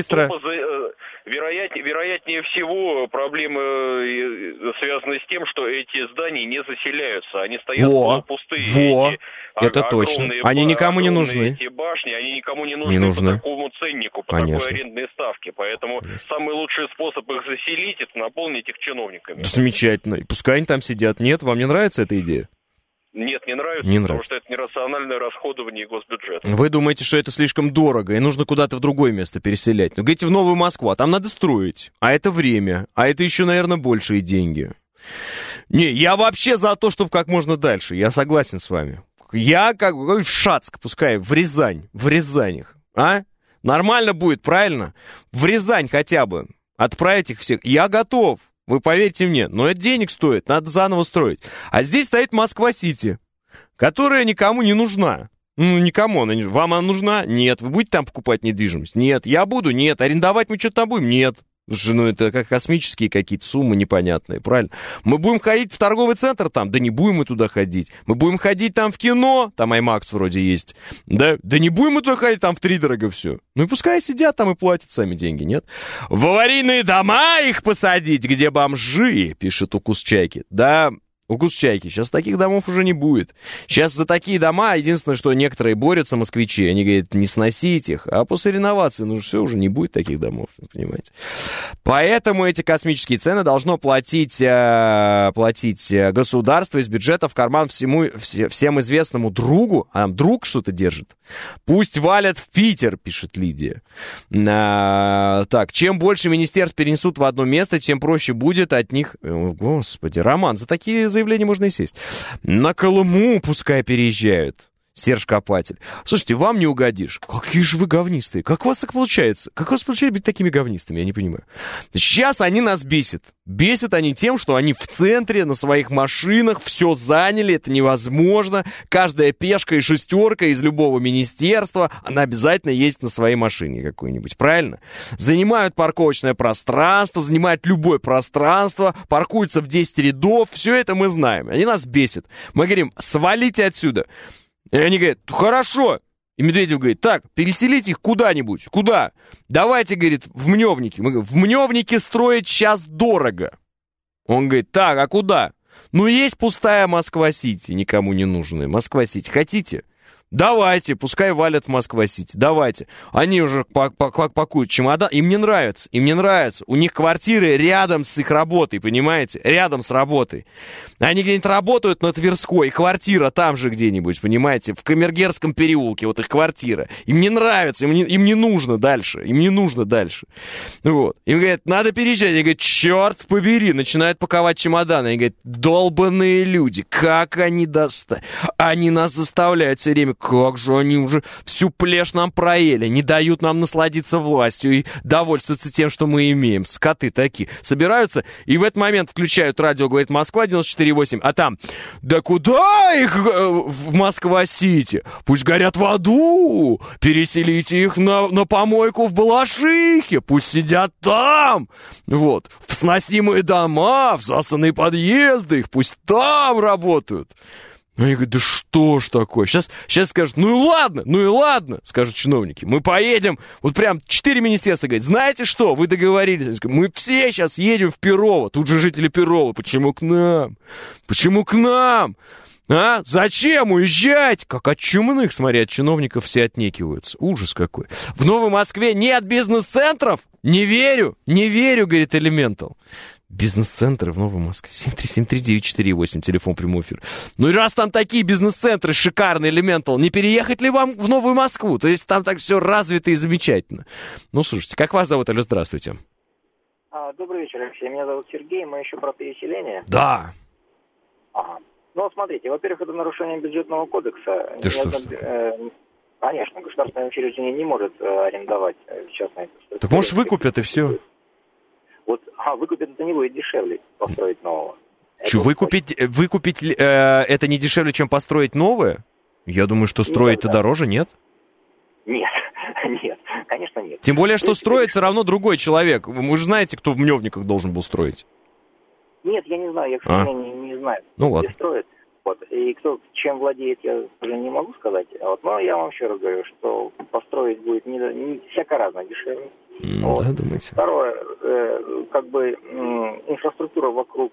Вероятнее всего, проблемы связаны с тем, что эти здания не заселяются, они стоят пустые. Это точно. Они никому не нужны. Эти башни, они никому не нужны по такому ценнику, по такой арендной ставке. Поэтому самый лучший способ их заселить — это наполнить их чиновниками. Замечательно. И пускай они там сидят. Нет, вам не нравится эта идея? Нет, не нравится, потому что это нерациональное расходование госбюджета. Вы думаете, что это слишком дорого, и нужно куда-то в другое место переселять. Ну, говорите, в Новую Москву, а там надо строить. А это время, а это еще, наверное, большие деньги. Не, я вообще за то, чтобы как можно дальше. Я согласен с вами. Я как в Шацк, пускай, в Рязань их. А? Нормально будет, правильно? В Рязань хотя бы. Отправить их всех. Я готов. Вы поверьте мне, но это денег стоит, надо заново строить. А здесь стоит Москва-Сити, которая никому не нужна. Ну, никому она не нужна. Вам она нужна? Нет. Вы будете там покупать недвижимость? Нет. Я буду? Нет. Арендовать мы что-то там будем? Нет. Ну, это как космические какие-то суммы непонятные, правильно? Мы будем ходить в торговый центр там? Да не будем мы туда ходить. Мы будем ходить там в кино? Там IMAX вроде есть. Да не будем мы туда ходить, там втридорого все. Ну и пускай сидят там и платят сами деньги, нет? В аварийные дома их посадить, где бомжи, пишет Укус Чайки. Да... Укус Чайки. Сейчас таких домов уже не будет. Сейчас за такие дома единственное, что некоторые борются, москвичи. Они говорят, не сносить их. А после реновации, ну все, уже не будет таких домов, понимаете. Поэтому эти космические цены должно платить государство из бюджета в карман всем известному другу. А друг что-то держит. Пусть валят в Питер, пишет Лидия. Так, чем больше министерств перенесут в одно место, тем проще будет от них... Господи, Роман, за такие заявление можно и сесть. На Колыму пускай переезжают. Серж Копатель. Слушайте, вам не угодишь. Какие же вы говнистые. Как у вас так получается? Как у вас получается быть такими говнистыми? Я не понимаю. Сейчас они нас бесят. Бесят они тем, что они в центре, на своих машинах, все заняли, это невозможно. Каждая пешка и шестерка из любого министерства, она обязательно есть на своей машине какой-нибудь, правильно? Занимают парковочное пространство, занимают любое пространство, паркуются в 10 рядов, все это мы знаем. Они нас бесят. Мы говорим, свалите отсюда. И они говорят, хорошо. И Медведев говорит, так, переселите их куда-нибудь. Куда? Давайте, говорит, в Мневники. Мы говорим, в Мневнике строить сейчас дорого. Он говорит, так, а куда? Ну, есть пустая Москва-Сити, никому не нужная. Москва-Сити, хотите? Давайте, пускай валят в Москва-Сити, давайте. Они уже пакуют чемодан, им не нравится. У них квартиры рядом с их работой, понимаете? Рядом с работой. Они где-нибудь работают на Тверской, квартира там же где-нибудь, понимаете? В Камергерском переулке, вот их квартира. Им не нравится, им не нужно дальше. Вот. Им говорят, надо переезжать. Они говорят, черт побери, начинают паковать чемоданы. Они говорят, долбаные люди, как они Они нас заставляют все время. Как же они уже всю плешь нам проели, не дают нам насладиться властью и довольствоваться тем, что мы имеем. Скоты такие. Собираются и в этот момент включают радио, говорит Москва 94,8, а там, да куда их в Москва-Сити? Пусть горят в аду, переселите их на помойку в Балашихе, пусть сидят там. Вот. В сносимые дома, в засанные подъезды, их пусть там работают. Они говорят, да что ж такое? Сейчас скажут, ну и ладно, скажут чиновники. Мы поедем, вот прям 4 министерства говорят, знаете что, вы договорились. Мы все сейчас едем в Перово. Тут же жители Перова. Почему к нам? А? Зачем уезжать? Как от чумных, смотри, от чиновников все отнекиваются. Ужас какой. В Новой Москве нет бизнес-центров? Не верю, говорит Элементал. Бизнес-центры в Новой Москве. 7373948, телефон прямой эфир. Ну и раз там такие бизнес-центры шикарные, Elemental, не переехать ли вам в Новую Москву? То есть там так все развито и замечательно. Ну, слушайте, как вас зовут, алло, здравствуйте. Добрый вечер, Алексей. Меня зовут Сергей. Мы еще про переселение. Да. Ага. Ну, смотрите, во-первых, это нарушение бюджетного кодекса. Ты что? Конечно, государственное учреждение не может арендовать частное. Так может выкупят и все. Вот, выкупить это не будет дешевле построить нового. Что, выкупить это не дешевле, чем построить новое? Я думаю, что строить-то дороже, нет? Нет, конечно нет. Тем более, что строит все равно другой человек. Вы же знаете, кто в Мневниках должен был строить? Нет, я не знаю, я, к сожалению, не знаю. Ну ладно. Строит. Вот. И кто чем владеет, я уже не могу сказать. Но я вам еще раз говорю, что построить будет не всяко разно дешевле. Вот. Да, думаете. Второе, инфраструктура вокруг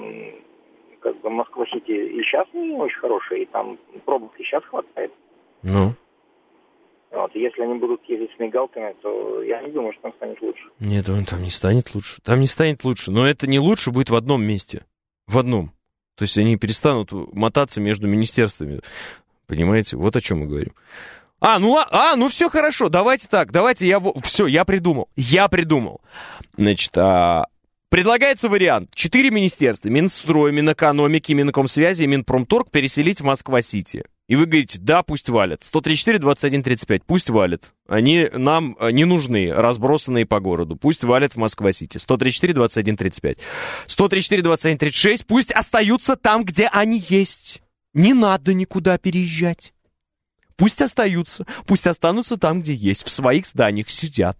Москва-Сити и сейчас не очень хорошая, и там пробок и сейчас хватает. Ну? Вот, если они будут ездить с мигалками, то я не думаю, что там станет лучше. Нет, там не станет лучше. Там не станет лучше, но это не лучше будет в одном месте. В одном. То есть они перестанут мотаться между министерствами. Понимаете? Вот о чем мы говорим. Ну все хорошо, давайте так, я придумал. Значит, предлагается вариант. 4 министерства, Минстрой, Минэкономики, Минкомсвязи и Минпромторг переселить в Москва-Сити. И вы говорите, да, пусть валят. 134-21-35, пусть валят. Они нам не нужны, разбросанные по городу. Пусть валят в Москва-Сити. 134-21-35. 134-21-36, пусть остаются там, где они есть. Не надо никуда переезжать. Пусть остаются, пусть останутся там, где есть, в своих зданиях сидят.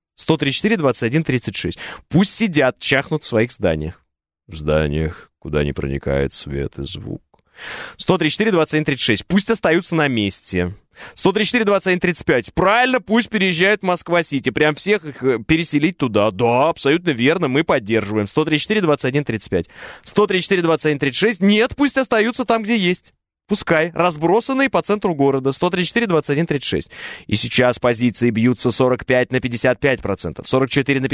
134-21-36. Пусть сидят, чахнут в своих зданиях. В зданиях, куда не проникает свет и звук. 134-21-36. Пусть остаются на месте. 134-21-35. Правильно, пусть переезжают в Москва-Сити. Прям всех их переселить туда. Да, абсолютно верно, мы поддерживаем. 134-21-35. 134-21-36. Нет, пусть остаются там, где есть. Пускай, разбросанные по центру города, 134-21-36. И сейчас позиции бьются 45 на 55%, 44 на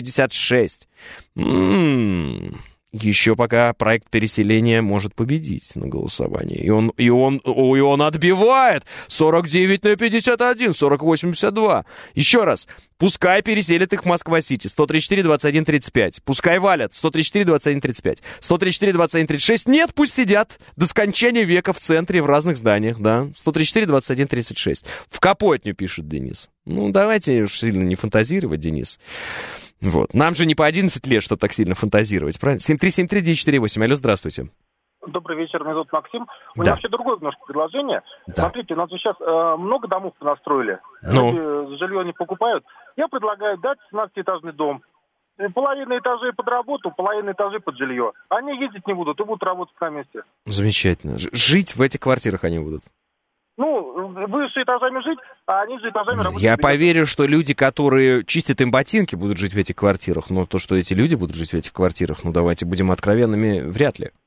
56%. Еще пока проект переселения может победить на голосовании. И он отбивает 49 на 51, 40-82. Еще раз. Пускай переселят их в Москва-Сити. 134-21-35. Пускай валят. 134-21-35. 134-21-36. Нет, пусть сидят до скончания века в центре, в разных зданиях, да. 134-21-36. В Капотню, пишет Денис. Ну, давайте уж сильно не фантазировать, Денис. Вот. Нам же не по 11 лет, чтобы так сильно фантазировать, правильно? 7373948. Алло, здравствуйте. Добрый вечер, меня зовут Максим. У меня вообще другое немножко предложение. Да. Смотрите, у нас же сейчас много домов понастроили. Люди жилье не покупают. Я предлагаю дать 17-этажный дом. Половина этажей под работу, половина этажей под жилье. Они ездить не будут и будут работать на месте. Замечательно. Жить в этих квартирах они будут. Ну, выше этажами жить, а ниже этажами работать. Я поверю, что люди, которые чистят им ботинки, будут жить в этих квартирах. Но то, что эти люди будут жить в этих квартирах, ну, давайте будем откровенными, вряд ли.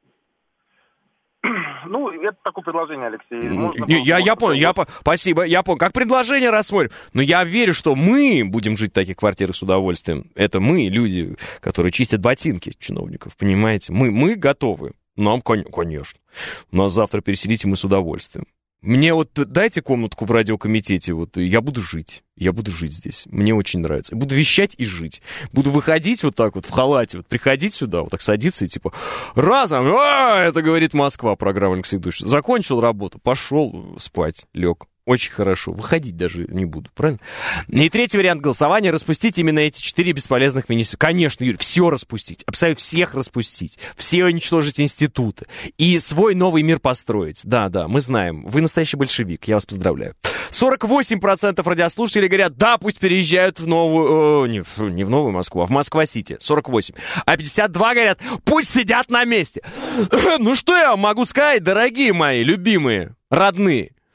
Ну, это такое предложение, Алексей. Я понял, спасибо, я понял. Как предложение рассмотрим. Но я верю, что мы будем жить в таких квартирах с удовольствием. Это мы, люди, которые чистят ботинки чиновников, понимаете? Мы готовы. Нам, конечно. Нас завтра переселите, мы с удовольствием. Мне вот дайте комнатку в радиокомитете, вот, я буду жить здесь, мне очень нравится. Буду вещать и жить. Буду выходить вот так вот в халате, вот приходить сюда, вот так садиться и типа, разом, это говорит Москва, программа Алексей Дудь. Закончил работу, пошел спать, лег. Очень хорошо. Выходить даже не буду, правильно? И третий вариант голосования — распустить именно эти 4 бесполезных министерства. Конечно, Юрий, все распустить. Абсолютно всех распустить. Все уничтожить институты. И свой новый мир построить. Да, мы знаем. Вы настоящий большевик. Я вас поздравляю. 48% радиослушателей говорят, да, пусть переезжают в новую... не в новую Москву, а в Москва-Сити. 48%. А 52% говорят, пусть сидят на месте. Ну что я могу сказать, дорогие мои, любимые, родные?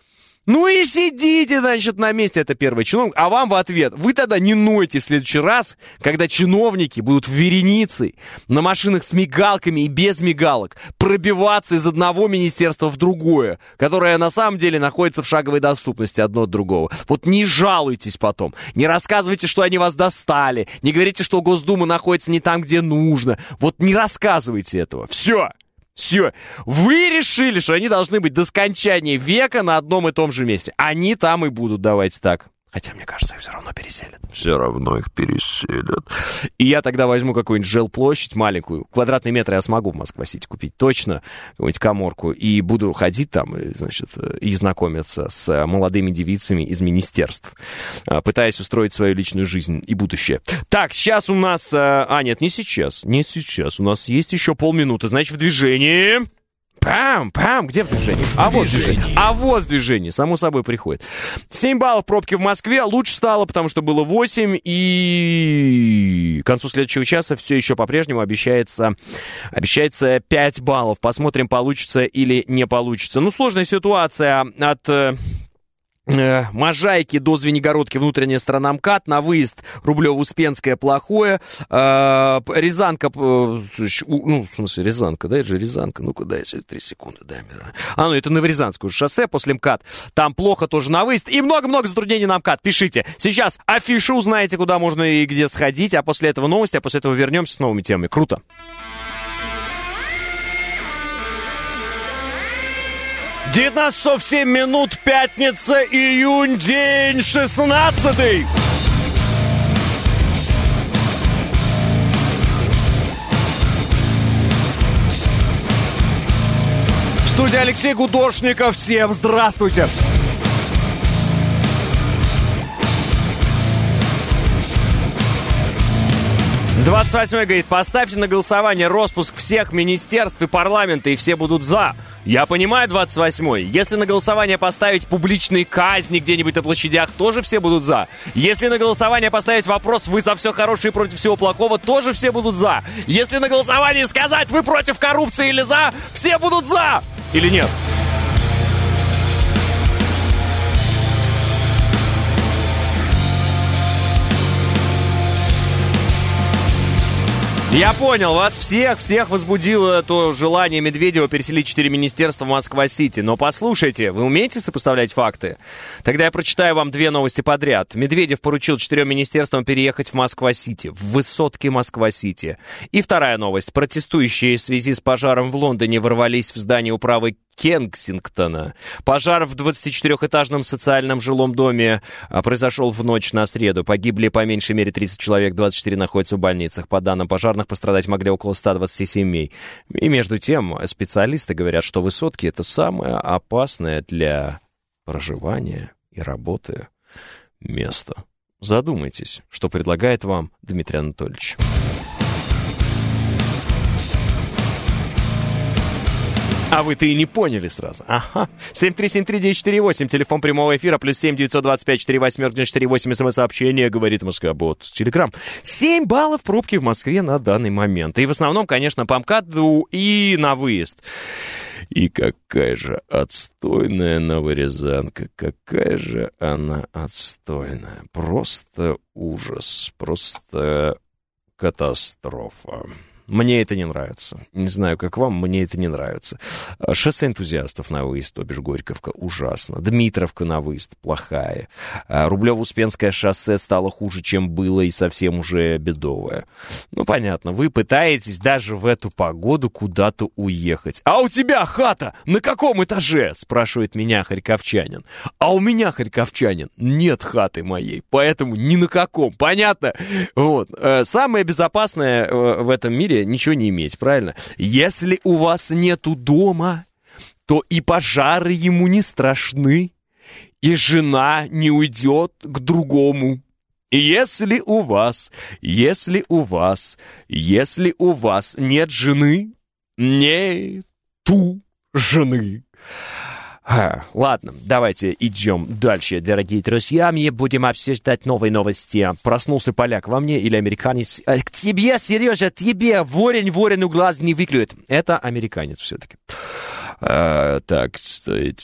Ну и сидите, значит, на месте, это первый чиновник. А вам в ответ: вы тогда не нойте в следующий раз, когда чиновники будут вереницей на машинах с мигалками и без мигалок пробиваться из одного министерства в другое, которое на самом деле находится в шаговой доступности одно от другого. Вот не жалуйтесь потом, не рассказывайте, что они вас достали, не говорите, что Госдума находится не там, где нужно. Вот не рассказывайте этого. Все. Вы решили, что они должны быть до скончания века на одном и том же месте. Они там и будут, давайте так. Хотя, мне кажется, их все равно переселят. Все равно их переселят. И я тогда возьму какую-нибудь жилплощадь маленькую. Квадратный метр я смогу в Москва-Сити купить точно. Какую-нибудь каморку. И буду ходить там, значит, и знакомиться с молодыми девицами из министерств. Пытаясь устроить свою личную жизнь и будущее. Так, сейчас у нас... нет, не сейчас. Не сейчас. У нас есть еще полминуты. Значит, в движении... Пам, где в движении? Вот в движении, само собой приходит. 7 баллов пробки в Москве, лучше стало, потому что было 8, и к концу следующего часа все еще по-прежнему обещается 5 баллов. Посмотрим, получится или не получится. Ну, сложная ситуация от... Можайки до Звенигородки внутренняя сторона МКАД, на выезд Рублево-Успенское плохое, Рязанка, ну, в смысле, Рязанка, да, это же Рязанка, ну-ка, дай 3 секунды, дай мне. Ну, это Новорязанское шоссе после МКАД, там плохо тоже на выезд, и много-много затруднений на МКАД, пишите. Сейчас афишу, узнаете, куда можно и где сходить, а после этого новости, а после этого вернемся с новыми темами. Круто. 19 часов 7 минут, пятница, июнь, день 16-й. В студии Алексей Гудошников. Всем здравствуйте. «28-й, говорит, поставьте на голосование распуск всех министерств и парламента, и все будут за». Я понимаю, 28-й. Если на голосование поставить публичные казни где-нибудь на площадях, тоже все будут за. Если на голосование поставить вопрос «Вы за все хорошее и против всего плохого», тоже все будут за. Если на голосовании сказать «Вы против коррупции или за», все будут за. Или нет? Я понял, вас всех возбудило то желание Медведева переселить 4 министерства в Москва-Сити. Но послушайте, вы умеете сопоставлять факты? Тогда я прочитаю вам 2 новости подряд. Медведев поручил 4 министерствам переехать в Москва-Сити, в высотки Москва-Сити. И вторая новость. Протестующие в связи с пожаром в Лондоне ворвались в здание управы Кенсингтона. Пожар в 24-этажном социальном жилом доме произошел в ночь на среду. Погибли по меньшей мере 30 человек, 24 находятся в больницах. По данным пожарных, пострадать могли около 120 семей. И между тем, специалисты говорят, что высотки — это самое опасное для проживания и работы место. Задумайтесь, что предлагает вам Дмитрий Анатольевич. А вы-то и не поняли сразу. Ага. 7373948, телефон прямого эфира, +7 925 48 48, смс-сообщение, говорит Москва-бот. Телеграм. 7 баллов пробки в Москве на данный момент. И в основном, конечно, по МКАДу и на выезд. И какая же отстойная Новорязанка. Какая же она отстойная. Просто ужас. Просто катастрофа. Мне это не нравится. Не знаю, как вам, мне это не нравится. Шоссе энтузиастов на выезд, то бишь Горьковка, ужасно. Дмитровка на выезд, плохая. Рублево-Успенское шоссе стало хуже, чем было, и совсем уже бедовое. Ну, понятно, вы пытаетесь даже в эту погоду куда-то уехать. «А у тебя хата на каком этаже?» — спрашивает меня харьковчанин. «А у меня, харьковчанин, нет хаты моей, поэтому ни на каком». Понятно? Вот. Самое безопасное в этом мире — ничего не иметь, правильно? Если у вас нету дома, то и пожары ему не страшны, и жена не уйдет к другому. И если у вас нет жены, нету жены. Ладно, давайте идем дальше, дорогие друзья. Мы будем обсуждать новые новости. Проснулся поляк во мне или американец? К тебе, Сережа, тебе ворень у глаз не выклюет. Это американец все-таки. Так, стоит...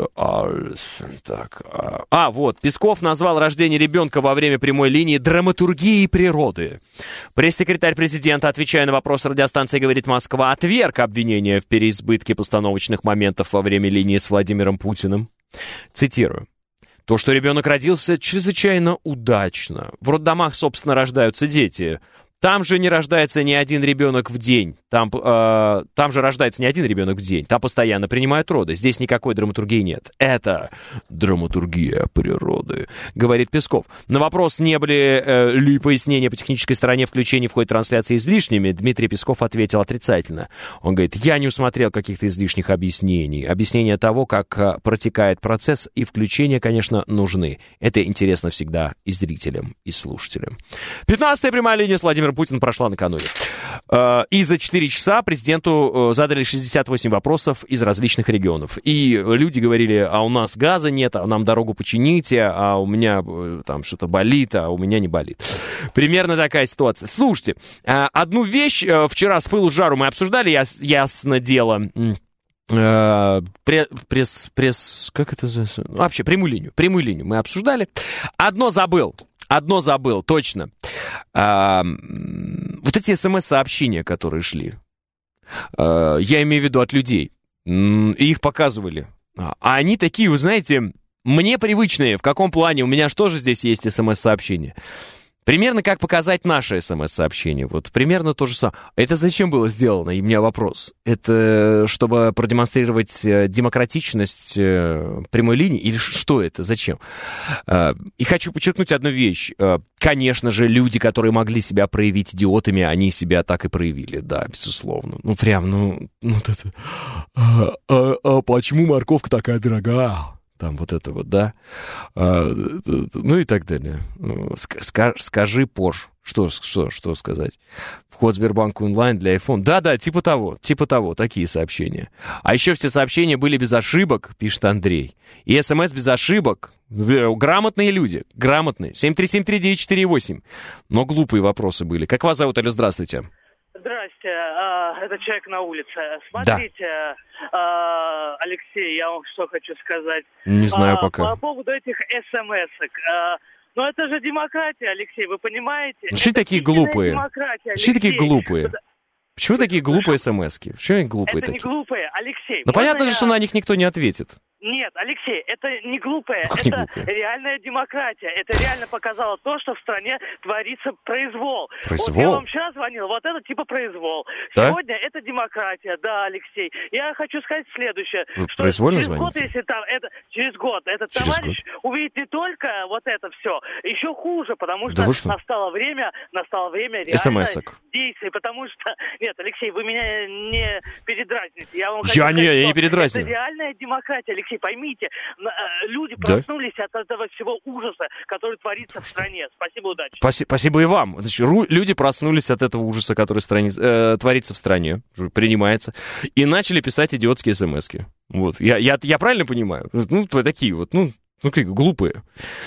Вот, Песков назвал рождение ребенка во время прямой линии драматургией природы. Пресс-секретарь президента, отвечая на вопрос радиостанции «Говорит Москва», отверг обвинение в переизбытке постановочных моментов во время линии с Владимиром Путиным. Цитирую. То, что ребенок родился, чрезвычайно удачно. В роддомах, собственно, рождаются дети. Там же не рождается ни один ребенок в день. Там же рождается не один ребенок в день. Там постоянно принимают роды. Здесь никакой драматургии нет. Это драматургия природы, говорит Песков. На вопрос, не были ли пояснения по технической стороне включения в ход трансляции излишними, Дмитрий Песков ответил отрицательно. Он говорит, я не усмотрел каких-то излишних объяснений. Объяснения того, как протекает процесс, и включения, конечно, нужны. Это интересно всегда и зрителям, и слушателям. 15-я прямая линия с Владимиром Путин прошла накануне. И за 4 часа президенту задали 68 вопросов из различных регионов. И люди говорили, а у нас газа нет, а нам дорогу почините, а у меня там что-то болит, а у меня не болит. Примерно такая ситуация. Слушайте, одну вещь вчера с пылу с жару мы обсуждали, ясно дело... как это? Вообще, прямую линию мы обсуждали. Одно забыл, точно. Вот эти смс-сообщения, которые шли, я имею в виду от людей, и их показывали. А они такие, вы знаете, мне привычные. В каком плане? У меня же тоже здесь есть смс-сообщения. Примерно как показать наше смс-сообщение. Вот примерно то же самое. Это зачем было сделано? И у меня вопрос. Это чтобы продемонстрировать демократичность прямой линии? Или что это? Зачем? И хочу подчеркнуть одну вещь. Конечно же, люди, которые могли себя проявить идиотами, они себя так и проявили. Да, безусловно. Почему морковка такая дорогая? Там вот это вот, да, ну и так далее. Скажи позже. Что сказать? Вход в Сбербанк онлайн для iPhone. Да, типа того, такие сообщения. А еще все сообщения были без ошибок, пишет Андрей. И смс без ошибок. Грамотные люди, грамотные. 7373948. Но глупые вопросы были. Как вас зовут, Алло, здравствуйте. Здрасте, это человек на улице. Смотрите, да. Алексей, я вам что хочу сказать. Не знаю пока. По поводу этих смс-ок. Но это же демократия, Алексей, вы понимаете? Что такие глупые? Что такие глупые? Почему такие глупые смс-ки? Почему они глупые это такие? Это не глупые, Алексей. Ну понятно же, что на них никто не ответит. Нет, Алексей, это не глупое, как это не глупое? Реальная демократия. Это реально показало то, что в стране творится произвол. Произвол? Вот я вам сейчас звонил, вот это типа произвол. Да? Сегодня это демократия, да, Алексей. Я хочу сказать следующее. Вы что произвольно через звоните? год, если там через год этот товарищ увидит не только вот это все, еще хуже, потому что, настало время реально действий. Потому что, нет, Алексей, вы меня не передразните. Я не передразню. Это реальная демократия, Алексей. Поймите, люди проснулись от этого всего ужаса, который творится в стране. Спасибо, удачи. Спасибо и вам. Значит, люди проснулись от этого ужаса, который творится в стране, принимается, и начали писать идиотские смс-ки. Вот. Я правильно понимаю? Ну, такие вот, глупые.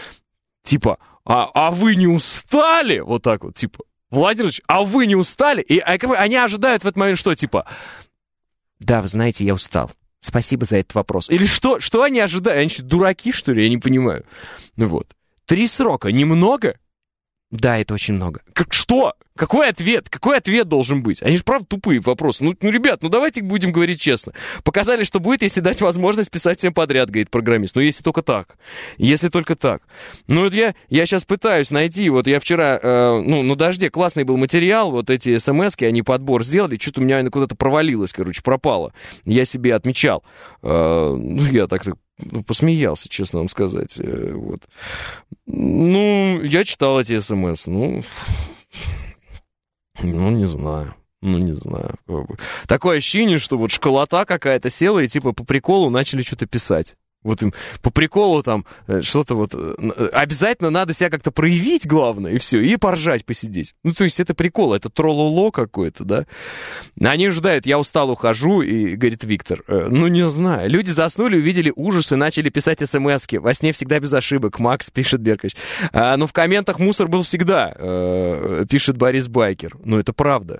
Типа, а вы не устали? Вот так вот, типа, Владимир Ильич, а вы не устали? И они ожидают в этот момент что, типа, да, вы знаете, я устал. Спасибо за этот вопрос. Или что они ожидают? Они что, дураки, что ли? Я не понимаю. Вот. 3 срока. Немного? Да, это очень много. Что? Какой ответ? Какой ответ должен быть? Они же правда тупые вопросы. Ну, ребят, давайте будем говорить честно. Показали, что будет, если дать возможность писать всем подряд, говорит программист. Если только так. Если только так. Вот я сейчас пытаюсь найти. Вот я вчера, на Дожде классный был материал. Вот эти смс-ки, они подбор сделали. Что-то у меня куда-то провалилось, пропало. Я себе отмечал. Я так посмеялся, честно вам сказать. Вот. Я читал эти смс. Не знаю. Такое ощущение, что вот школота какая-то села и типа по приколу начали что-то писать. Вот им по приколу там что-то вот... Обязательно надо себя как-то проявить, главное, и все, и поржать, посидеть. Ну, то есть это прикол, это троллоло какое-то, да. Они ждают, я устал, ухожу, и говорит Виктор, ну, не знаю. Люди заснули, увидели ужас и начали писать смс-ки. Во сне всегда без ошибок, Макс, пишет Беркович. Но в комментах мусор был всегда, пишет Борис Байкер. Ну, это правда.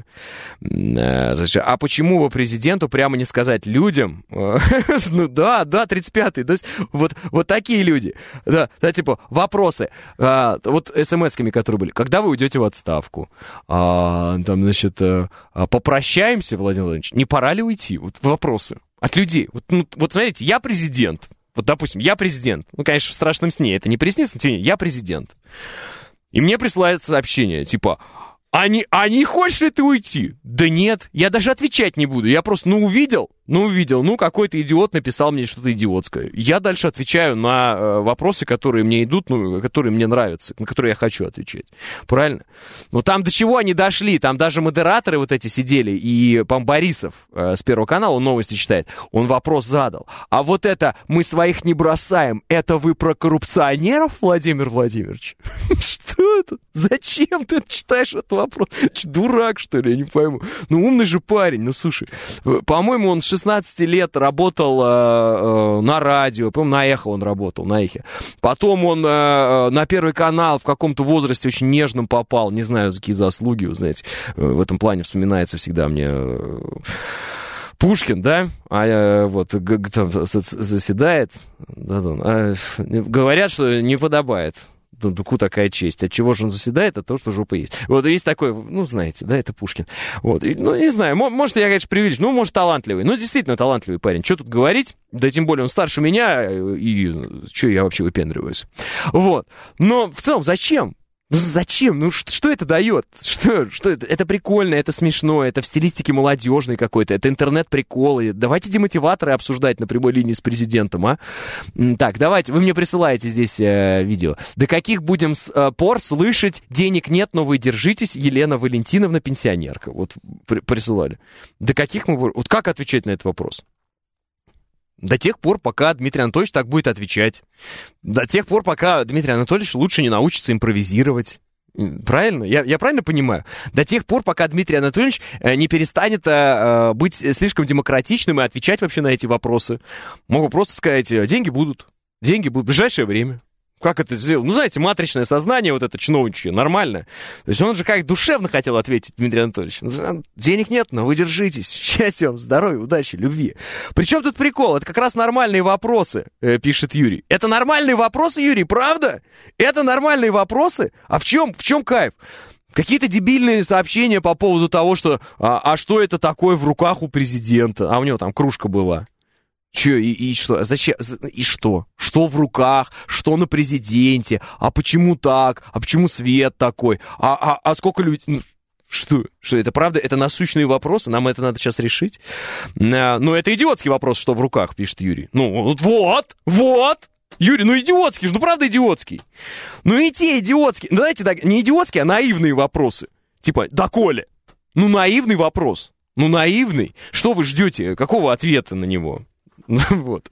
А почему бы президенту прямо не сказать людям? Ну, да, 35-й, да. Вот такие люди. Да, типа, вопросы. Вот смс-ками, которые были. Когда вы уйдете в отставку? Там, значит, попрощаемся, Владимир Владимирович? Не пора ли уйти? Вот вопросы от людей. Вот смотрите, я президент. Вот, допустим, я президент. Ну, конечно, в страшном сне это не приснится, но я президент. И мне присылают сообщение, типа... А не хочешь ли ты уйти? Да нет, я даже отвечать не буду. Я просто, увидел, какой-то идиот написал мне что-то идиотское. Я дальше отвечаю на вопросы, которые мне идут, которые мне нравятся, на которые я хочу отвечать. Правильно? Но там до чего они дошли? Там даже модераторы вот эти сидели, и Борисов с Первого канала, он новости читает, он вопрос задал. А вот это «мы своих не бросаем», это вы про коррупционеров, Владимир Владимирович? Что это? Зачем ты читаешь этот вопрос? Дурак, что ли? Я не пойму. Умный же парень. Слушай, по-моему, он с 16 лет работал на радио. По-моему, на Эхо он работал, на Эхе. Потом он на Первый канал в каком-то возрасте очень нежном попал. Не знаю, за какие заслуги, вы знаете. В этом плане вспоминается всегда мне... Пушкин, да? Вот там заседает. Говорят, что не подобает дундуку такая честь. От чего же он заседает? От того, что жопа есть. Вот есть такой, знаете, да, это Пушкин. Вот. Не знаю, может, я, конечно, преувеличу, может, талантливый. Действительно талантливый парень. Что тут говорить? Да тем более он старше меня, и что я вообще выпендриваюсь. Вот. Но в целом, зачем? Зачем? Что это дает? Что это? Это прикольно, это смешно, это в стилистике молодежной какой-то, это интернет-приколы. Давайте демотиваторы обсуждать на прямой линии с президентом, а? Так, давайте, вы мне присылаете здесь видео. До каких будем пор слышать «денег нет, но вы держитесь», Елена Валентиновна, пенсионерка. Вот присылали. До каких мы... Вот как отвечать на этот вопрос? До тех пор, пока Дмитрий Анатольевич так будет отвечать. До тех пор, пока Дмитрий Анатольевич лучше не научится импровизировать. Правильно? Я правильно понимаю? До тех пор, пока Дмитрий Анатольевич не перестанет быть слишком демократичным и отвечать вообще на эти вопросы. Могу просто сказать, деньги будут в ближайшее время. Как это сделал? Знаете, матричное сознание, вот это чиновничье, нормально. То есть он же как душевно хотел ответить, Дмитрий Анатольевич. Денег нет, но вы держитесь. Счастья вам, здоровья, удачи, любви. Причем тут прикол? Это как раз нормальные вопросы, пишет Юрий. Это нормальные вопросы, Юрий, правда? Это нормальные вопросы? А в чем кайф? Какие-то дебильные сообщения по поводу того, что а что это такое в руках у президента? А у него там кружка была. Че, и что? Зачем? И что? Что в руках? Что на президенте? А почему так? А почему свет такой? А сколько людей... Что? Это правда? Это насущные вопросы? Нам это надо сейчас решить? Это идиотский вопрос, что в руках, пишет Юрий. Вот! Юрий, идиотский же, правда идиотский? И те идиотские... Давайте так, не идиотские, а наивные вопросы. Типа, доколе? Наивный вопрос. Наивный. Что вы ждете? Какого ответа на него? Вот.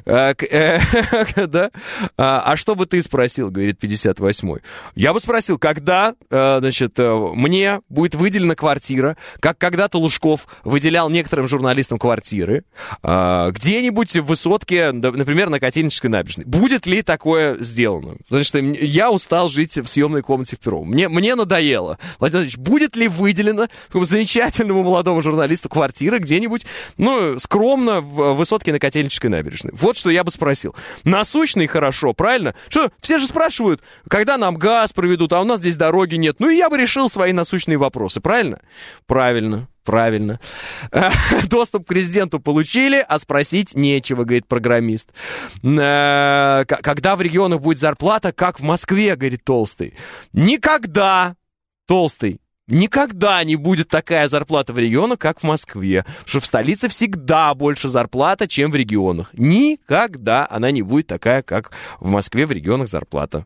Да? А что бы ты спросил, говорит 58-й. Я бы спросил, когда, мне будет выделена квартира, как когда-то Лужков выделял некоторым журналистам квартиры, где-нибудь в высотке, например, на Котельнической набережной. Будет ли такое сделано? Потому что я устал жить в съемной комнате в Перово. Мне надоело. Владимир Владимирович, будет ли выделена замечательному молодому журналисту квартира где-нибудь, скромно в высотке на Котельнической набережной? Вот что я бы спросил. Насущно и хорошо, правильно? Что, все же спрашивают, когда нам газ проведут, а у нас здесь дороги нет. И я бы решил свои насущные вопросы, правильно? Правильно. Доступ к резиденту получили, а спросить нечего, говорит программист. Когда в регионах будет зарплата, как в Москве, говорит Толстый. Никогда, Толстый. Никогда не будет такая зарплата в регионах, как в Москве. Потому что в столице всегда больше зарплата, чем в регионах. Никогда она не будет такая, как в Москве, в регионах зарплата.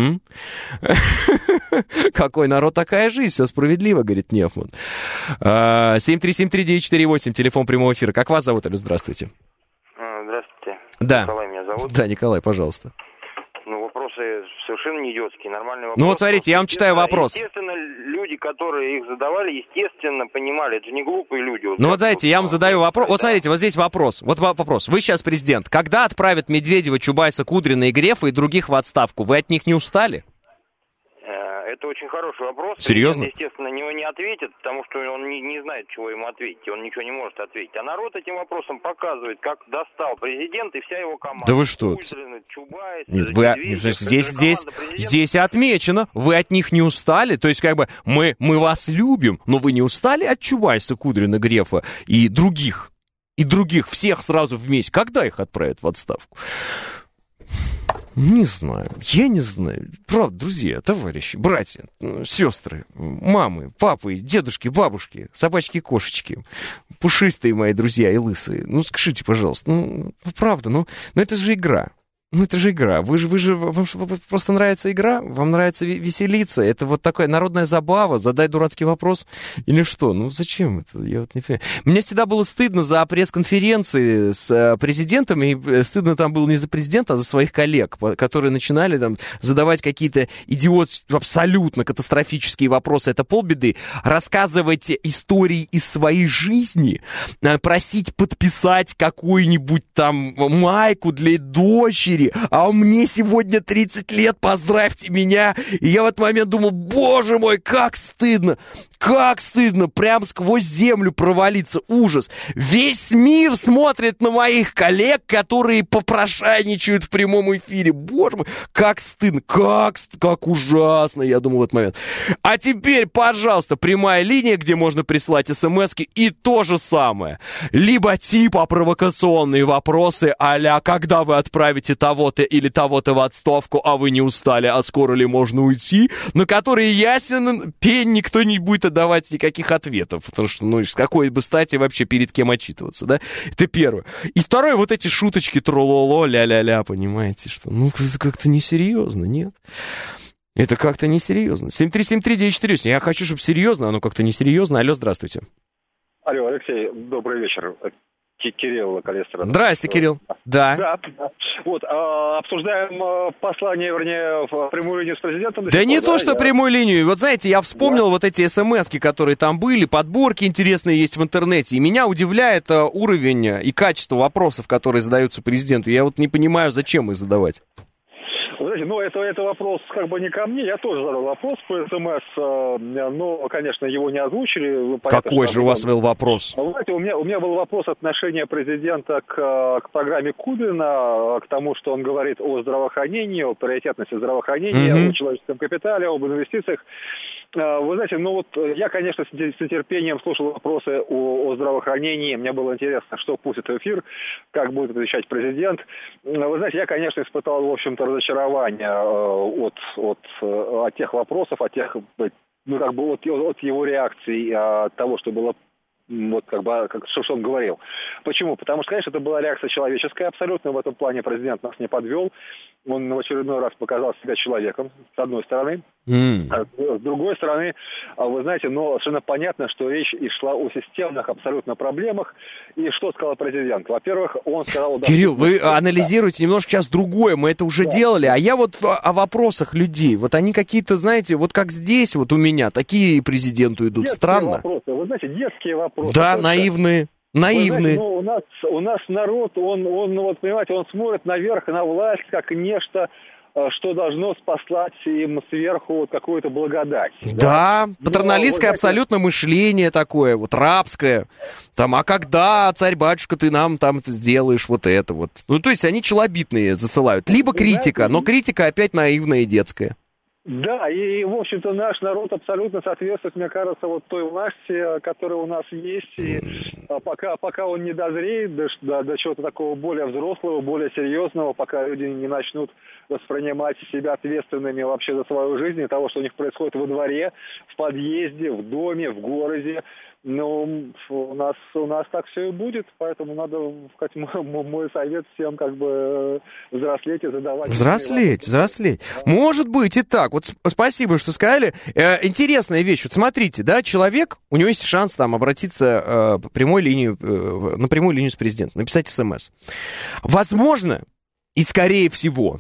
Какой народ, такая жизнь. Все справедливо, говорит Нефман. 7373948, телефон прямого эфира. Как вас зовут, Алю? Здравствуйте. Здравствуйте. Да. Николай меня зовут. Да, Николай, пожалуйста. Ну, вопросы совершенно не идиотские, нормальные вопросы. Ну вот смотрите, я вам читаю вопрос. Естественно, люди, которые их задавали, естественно, понимали. Это же не глупые люди. Ну вот знаете, я вам задаю вопрос. Вот смотрите, вот здесь вопрос. Вот вопрос. Вы сейчас президент. Когда отправят Медведева, Чубайса, Кудрина и Грефа и других в отставку? Вы от них не устали? Это очень хороший вопрос. Серьезно? Президент, естественно, на него не ответит, потому что он не знает, чего ему ответить. Он ничего не может ответить. А народ этим вопросом показывает, как достал президент и вся его команда. Да вы что? Кудрин, Чубайс, нет, здесь отмечено. Вы от них не устали? То есть, как бы, мы вас любим, но вы не устали от Чубайса, Кудрина, Грефа и других? И других, всех сразу вместе. Когда их отправят в отставку? Не знаю, я не знаю. Правда, друзья, товарищи, братья, сестры, мамы, папы, дедушки, бабушки, собачки, кошечки, пушистые мои друзья и лысые. Ну, скажите, пожалуйста, правда, это же игра. Ну, это же игра. Вам просто нравится игра? Вам нравится веселиться? Это вот такая народная забава, задай дурацкий вопрос или что? Ну, зачем это? Я вот не понимаю. Мне всегда было стыдно за пресс-конференции с президентом, и стыдно там было не за президента, а за своих коллег, которые начинали там задавать какие-то абсолютно катастрофические вопросы. Это полбеды. Рассказывать истории из своей жизни, просить подписать какую-нибудь там майку для дочери, а мне сегодня 30 лет, поздравьте меня. И я в этот момент думал, боже мой, как стыдно, прям сквозь землю провалиться, ужас. Весь мир смотрит на моих коллег, которые попрошайничают в прямом эфире. Боже мой, как стыдно, как ужасно, я думал в этот момент. А теперь, пожалуйста, прямая линия, где можно прислать смски, и то же самое. Либо типа провокационные вопросы а-ля, когда вы отправите того-то или того-то в отставку, а вы не устали, а скоро ли можно уйти, на которые ясен пень, никто не будет давать никаких ответов, потому что, с какой бы стати вообще перед кем отчитываться, да? Это первое. И второе, вот эти шуточки трололо, ля-ля-ля, понимаете, что, это как-то несерьезно, нет? Это как-то несерьезно. 7373948, я хочу, чтобы серьезно, оно как-то несерьезно. Алло, здравствуйте. Алло, Алексей, добрый вечер. Кирилл Калистер. Здрасте, Кирилл. Да. Вот, обсуждаем послание, вернее, в прямую линию с президентом. Да не то, что прямую линию. Вот знаете, я вспомнил вот эти смски, которые там были, подборки интересные есть в интернете. И меня удивляет уровень и качество вопросов, которые задаются президенту. Я вот не понимаю, зачем их задавать. Знаете, это вопрос как бы не ко мне. Я тоже задал вопрос по СМС, но, конечно, его не озвучили. Понятно, какой же у вас был вопрос? Знаете, у меня был вопрос отношения президента к программе Кудрина, к тому, что он говорит о здравоохранении, о приоритетности здравоохранения, о человеческом капитале, об инвестициях. Вы знаете, я, конечно, с нетерпением слушал вопросы о здравоохранении. Мне было интересно, что пустит в эфир, как будет отвечать президент. Вы знаете, я, конечно, испытал, в общем-то, разочарование от тех вопросов, от его реакций, от того, что было, что он говорил. Почему? Потому что, конечно, это была реакция человеческая абсолютно. В этом плане президент нас не подвел. Он в очередной раз показал себя человеком, с одной стороны. А с другой стороны, вы знаете, совершенно понятно, что речь и шла о системных абсолютно проблемах. И что сказал президент? Во-первых, он сказал... Кирилл, вы анализируете немножко сейчас другое, мы это уже делали. А я вот о вопросах людей. Вот они какие-то, знаете, вот как здесь вот у меня, такие президенту идут. Детские странно. Вопросы. Вы знаете, детские вопросы. Да, наивные. Наивный. У нас народ, он понимаете, он смотрит наверх на власть как нечто, что должно спаслать им сверху какую-то благодать. Да, патерналистское абсолютно мышление такое, рабское. А когда, царь-батюшка, ты нам там сделаешь вот это вот. То есть они челобитные засылают. Либо критика, но критика опять наивная и детская. Да, и, в общем-то, наш народ абсолютно соответствует, мне кажется, той власти, которая у нас есть. И пока он не дозреет до чего-то такого более взрослого, более серьезного, пока люди не начнут воспринимать себя ответственными вообще за свою жизнь и того, что у них происходит во дворе, в подъезде, в доме, в городе, Ну, у нас так все и будет, поэтому надо, сказать, мой совет всем как бы взрослеть и задавать... Взрослеть. Может быть и так. Вот спасибо, что сказали. Интересная вещь. Вот смотрите, да, человек, у него есть шанс там обратиться на прямую линию с президентом, написать СМС. Возможно, и скорее всего,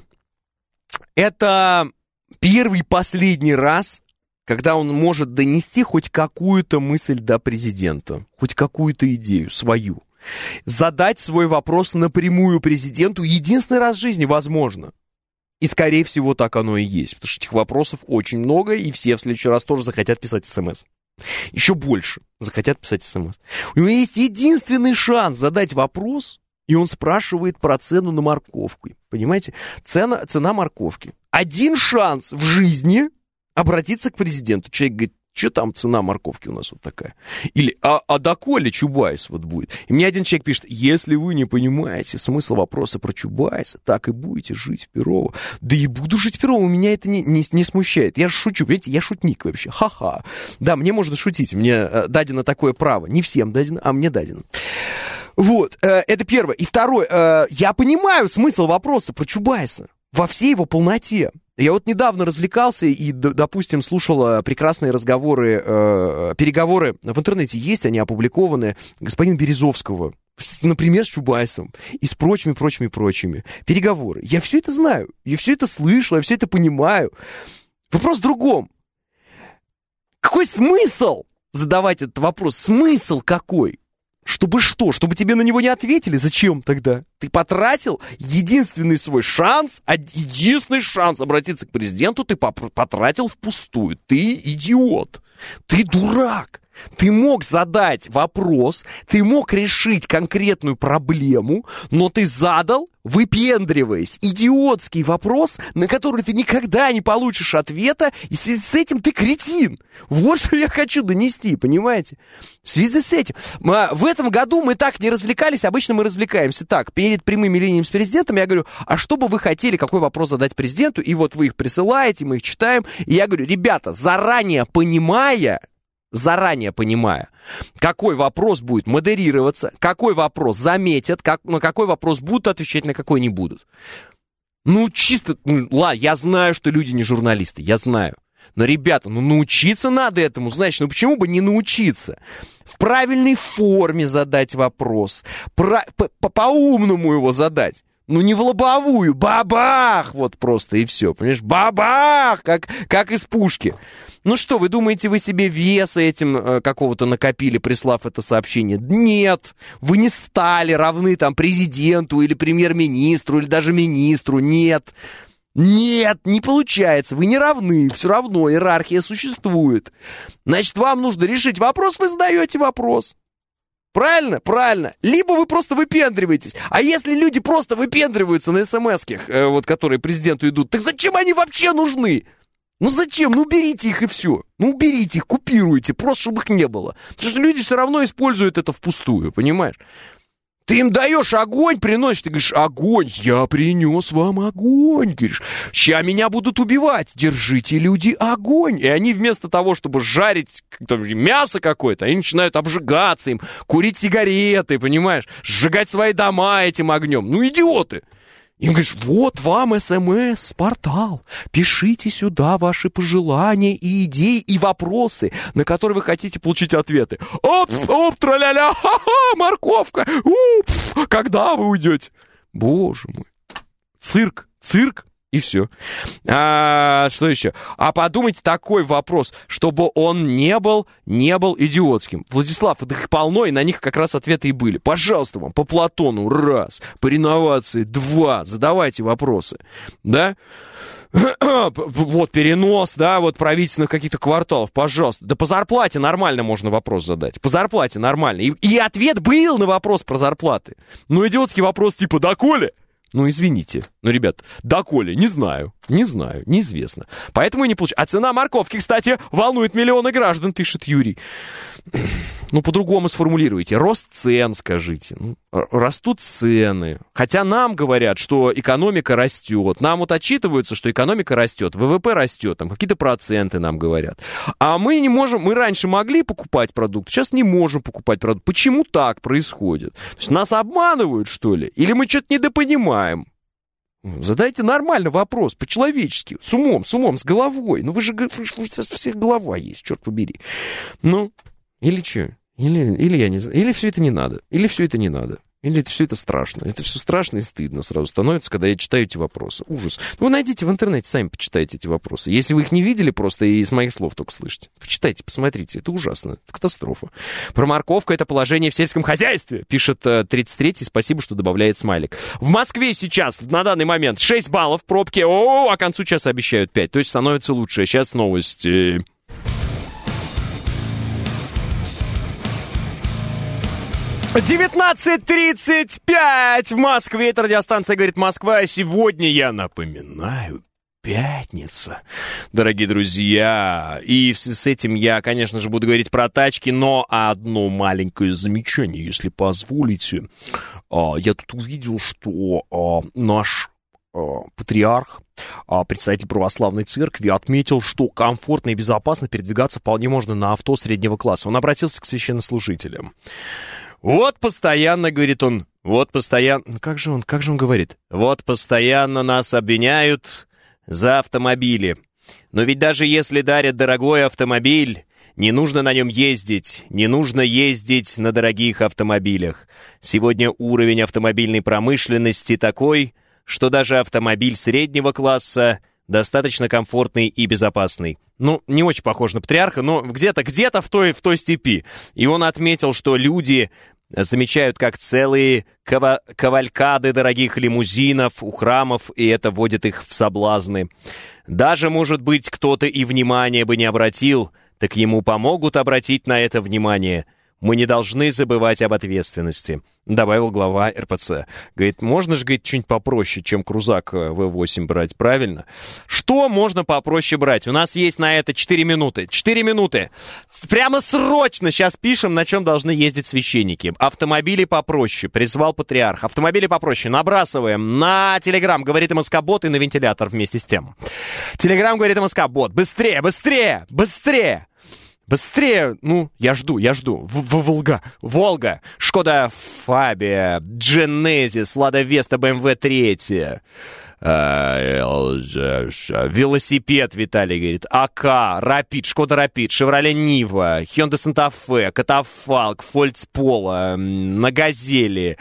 это первый и последний раз, когда он может донести хоть какую-то мысль до президента, хоть какую-то идею свою, задать свой вопрос напрямую президенту единственный раз в жизни возможно. И, скорее всего, так оно и есть, потому что этих вопросов очень много, и все в следующий раз тоже захотят писать СМС. Еще больше захотят писать СМС. У него есть единственный шанс задать вопрос, и он спрашивает про цену на морковку. Понимаете? Цена морковки. Один шанс в жизни обратиться к президенту. Человек говорит, что там цена морковки у нас вот такая? Или, а доколе Чубайс вот будет? И мне один человек пишет, если вы не понимаете смысл вопроса про Чубайса, так и будете жить в Перово. Да и буду жить в Перово, меня это не смущает. Я шучу, понимаете, я шутник вообще. Ха-ха. Да, мне можно шутить, мне дадено такое право. Не всем дадено, а мне дадено. Вот, это первое. И второе, я понимаю смысл вопроса про Чубайса во всей его полноте. Я вот недавно развлекался и, допустим, слушал прекрасные переговоры в интернете есть, они опубликованы, господина Березовского, например, с Чубайсом и с прочими. Переговоры. Я все это знаю, я все это слышал, я все это понимаю. Вопрос в другом. Какой смысл задавать этот вопрос? Смысл какой? Чтобы что? Чтобы тебе на него не ответили? Зачем тогда? Ты потратил единственный свой шанс, единственный шанс обратиться к президенту, ты потратил впустую. Ты идиот. Ты дурак. Ты мог задать вопрос, ты мог решить конкретную проблему, но ты задал, выпендриваясь, идиотский вопрос, на который ты никогда не получишь ответа, и в связи с этим ты кретин. Вот что я хочу донести, понимаете? В связи с этим. В этом году мы так не развлекались, обычно мы развлекаемся так. Перед прямыми линиями с президентом я говорю, а что бы вы хотели, какой вопрос задать президенту? И вот вы их присылаете, мы их читаем, и я говорю, ребята, заранее понимая, какой вопрос будет модерироваться, какой вопрос заметят, на какой вопрос будут отвечать, на какой не будут. Ну, чисто, я знаю, что люди не журналисты, я знаю. Но, ребята, научиться надо этому, значит, почему бы не научиться? В правильной форме задать вопрос, по-умному его задать. Не в лобовую, бабах, вот просто и все, понимаешь, бабах, как из пушки. Что, вы думаете, вы себе веса этим какого-то накопили, прислав это сообщение? Нет, вы не стали равны там президенту или премьер-министру, или даже министру, нет. Нет, не получается, вы не равны, все равно иерархия существует. Значит, вам нужно решить вопрос, вы задаете вопрос. Правильно? Правильно. Либо вы просто выпендриваетесь. А если люди просто выпендриваются на смс-ках, которые президенту идут, так зачем они вообще нужны? Зачем? Уберите их и все. Уберите их, купируйте, просто чтобы их не было. Потому что люди все равно используют это впустую, понимаешь? Ты им даешь огонь, приносишь, ты говоришь, огонь, я принес вам огонь. Говоришь, ща меня будут убивать, держите, люди, огонь. И они вместо того, чтобы жарить мясо какое-то, они начинают обжигаться им, курить сигареты, понимаешь, сжигать свои дома этим огнем. Идиоты. Им говоришь, вот вам СМС-портал, пишите сюда ваши пожелания и идеи, и вопросы, на которые вы хотите получить ответы. Тра-ля-ля, ха-ха, морковка, когда вы уйдете? Боже мой, цирк, и все. Что еще? А подумайте, такой вопрос, чтобы он не был идиотским. Владислав, их полно, и на них как раз ответы и были. Пожалуйста, вам по Платону раз, по реновации два, задавайте вопросы, да? Вот перенос, да, вот правительственных каких-то кварталов, пожалуйста. Да по зарплате нормально можно вопрос задать. По зарплате нормально. И ответ был на вопрос про зарплаты. Идиотский вопрос типа «доколе?» Извините. Ребят, доколе? Не знаю, неизвестно. Поэтому и не получаю. А цена морковки, кстати, волнует миллионы граждан, пишет Юрий. Ну, по-другому сформулируйте. Рост цен, скажите. Растут цены. Хотя нам говорят, что экономика растет. Нам вот отчитываются, что экономика растет, ВВП растет, там какие-то проценты нам говорят. А мы не можем, мы раньше могли покупать продукт, сейчас не можем покупать продукт. Почему так происходит? То есть нас обманывают, что ли? Или мы что-то недопонимаем? Задайте нормально вопрос, по-человечески, с умом, с головой. Ну, вы же у всех голова есть, черт побери. Ну, или что? Или я не знаю, или все это не надо, или все это не надо. Или это все это страшно. Это все страшно и стыдно сразу становится, когда я читаю эти вопросы. Ужас. Вы найдите в интернете, сами почитайте эти вопросы. Если вы их не видели просто и из моих слов только слышите. Почитайте, посмотрите. Это ужасно. Это катастрофа. Про морковку — это положение в сельском хозяйстве, пишет 33-й. Спасибо, что добавляет смайлик. В Москве сейчас, на данный момент, 6 баллов, пробки. А к концу часа обещают 5. То есть становится лучше. Сейчас новости. «19:35 в Москве». Это радиостанция «Говорит Москва». Сегодня, я напоминаю, пятница, дорогие друзья. И с этим я, конечно же, буду говорить про тачки, но одно маленькое замечание, если позволите. Я тут увидел, что наш патриарх, представитель православной церкви, отметил, что комфортно и безопасно передвигаться вполне можно на авто среднего класса. Он обратился к священнослужителям. Вот постоянно, говорит он, вот постоянно... Как же он говорит? Вот постоянно нас обвиняют за автомобили. Но ведь даже если дарят дорогой автомобиль, не нужно на нем ездить, не нужно ездить на дорогих автомобилях. Сегодня уровень автомобильной промышленности такой, что даже автомобиль среднего класса достаточно комфортный и безопасный. Ну, не очень похож на патриарха, но где-то в той степи. И он отметил, что люди замечают, как целые кавалькады дорогих лимузинов у храмов, и это вводит их в соблазны. Даже, может быть, кто-то и внимания бы не обратил, так ему помогут обратить на это внимание. Мы не должны забывать об ответственности, добавил глава РПЦ. Говорит, можно же, говорит, что-нибудь попроще, чем крузак В8 брать, правильно? Что можно попроще брать? У нас есть на это 4 минуты. 4 минуты. Прямо срочно сейчас пишем, на чем должны ездить священники. Автомобили попроще, призвал патриарх. Автомобили попроще. Набрасываем на Телеграм, говорит МСК-бот, и на вентилятор вместе с тем. Телеграм, говорит МСК-бот. Быстрее, быстрее, быстрее! Быстрее, ну, я жду. Волга, Шкода Фабия, Genesis, Лада Веста, BMW 3. Велосипед, Виталий говорит, АК, Рапид, Шкода Рапид, Шевроле Нива, Hyundai Santa Fe, Катафалк, Фольксполо, на Газели,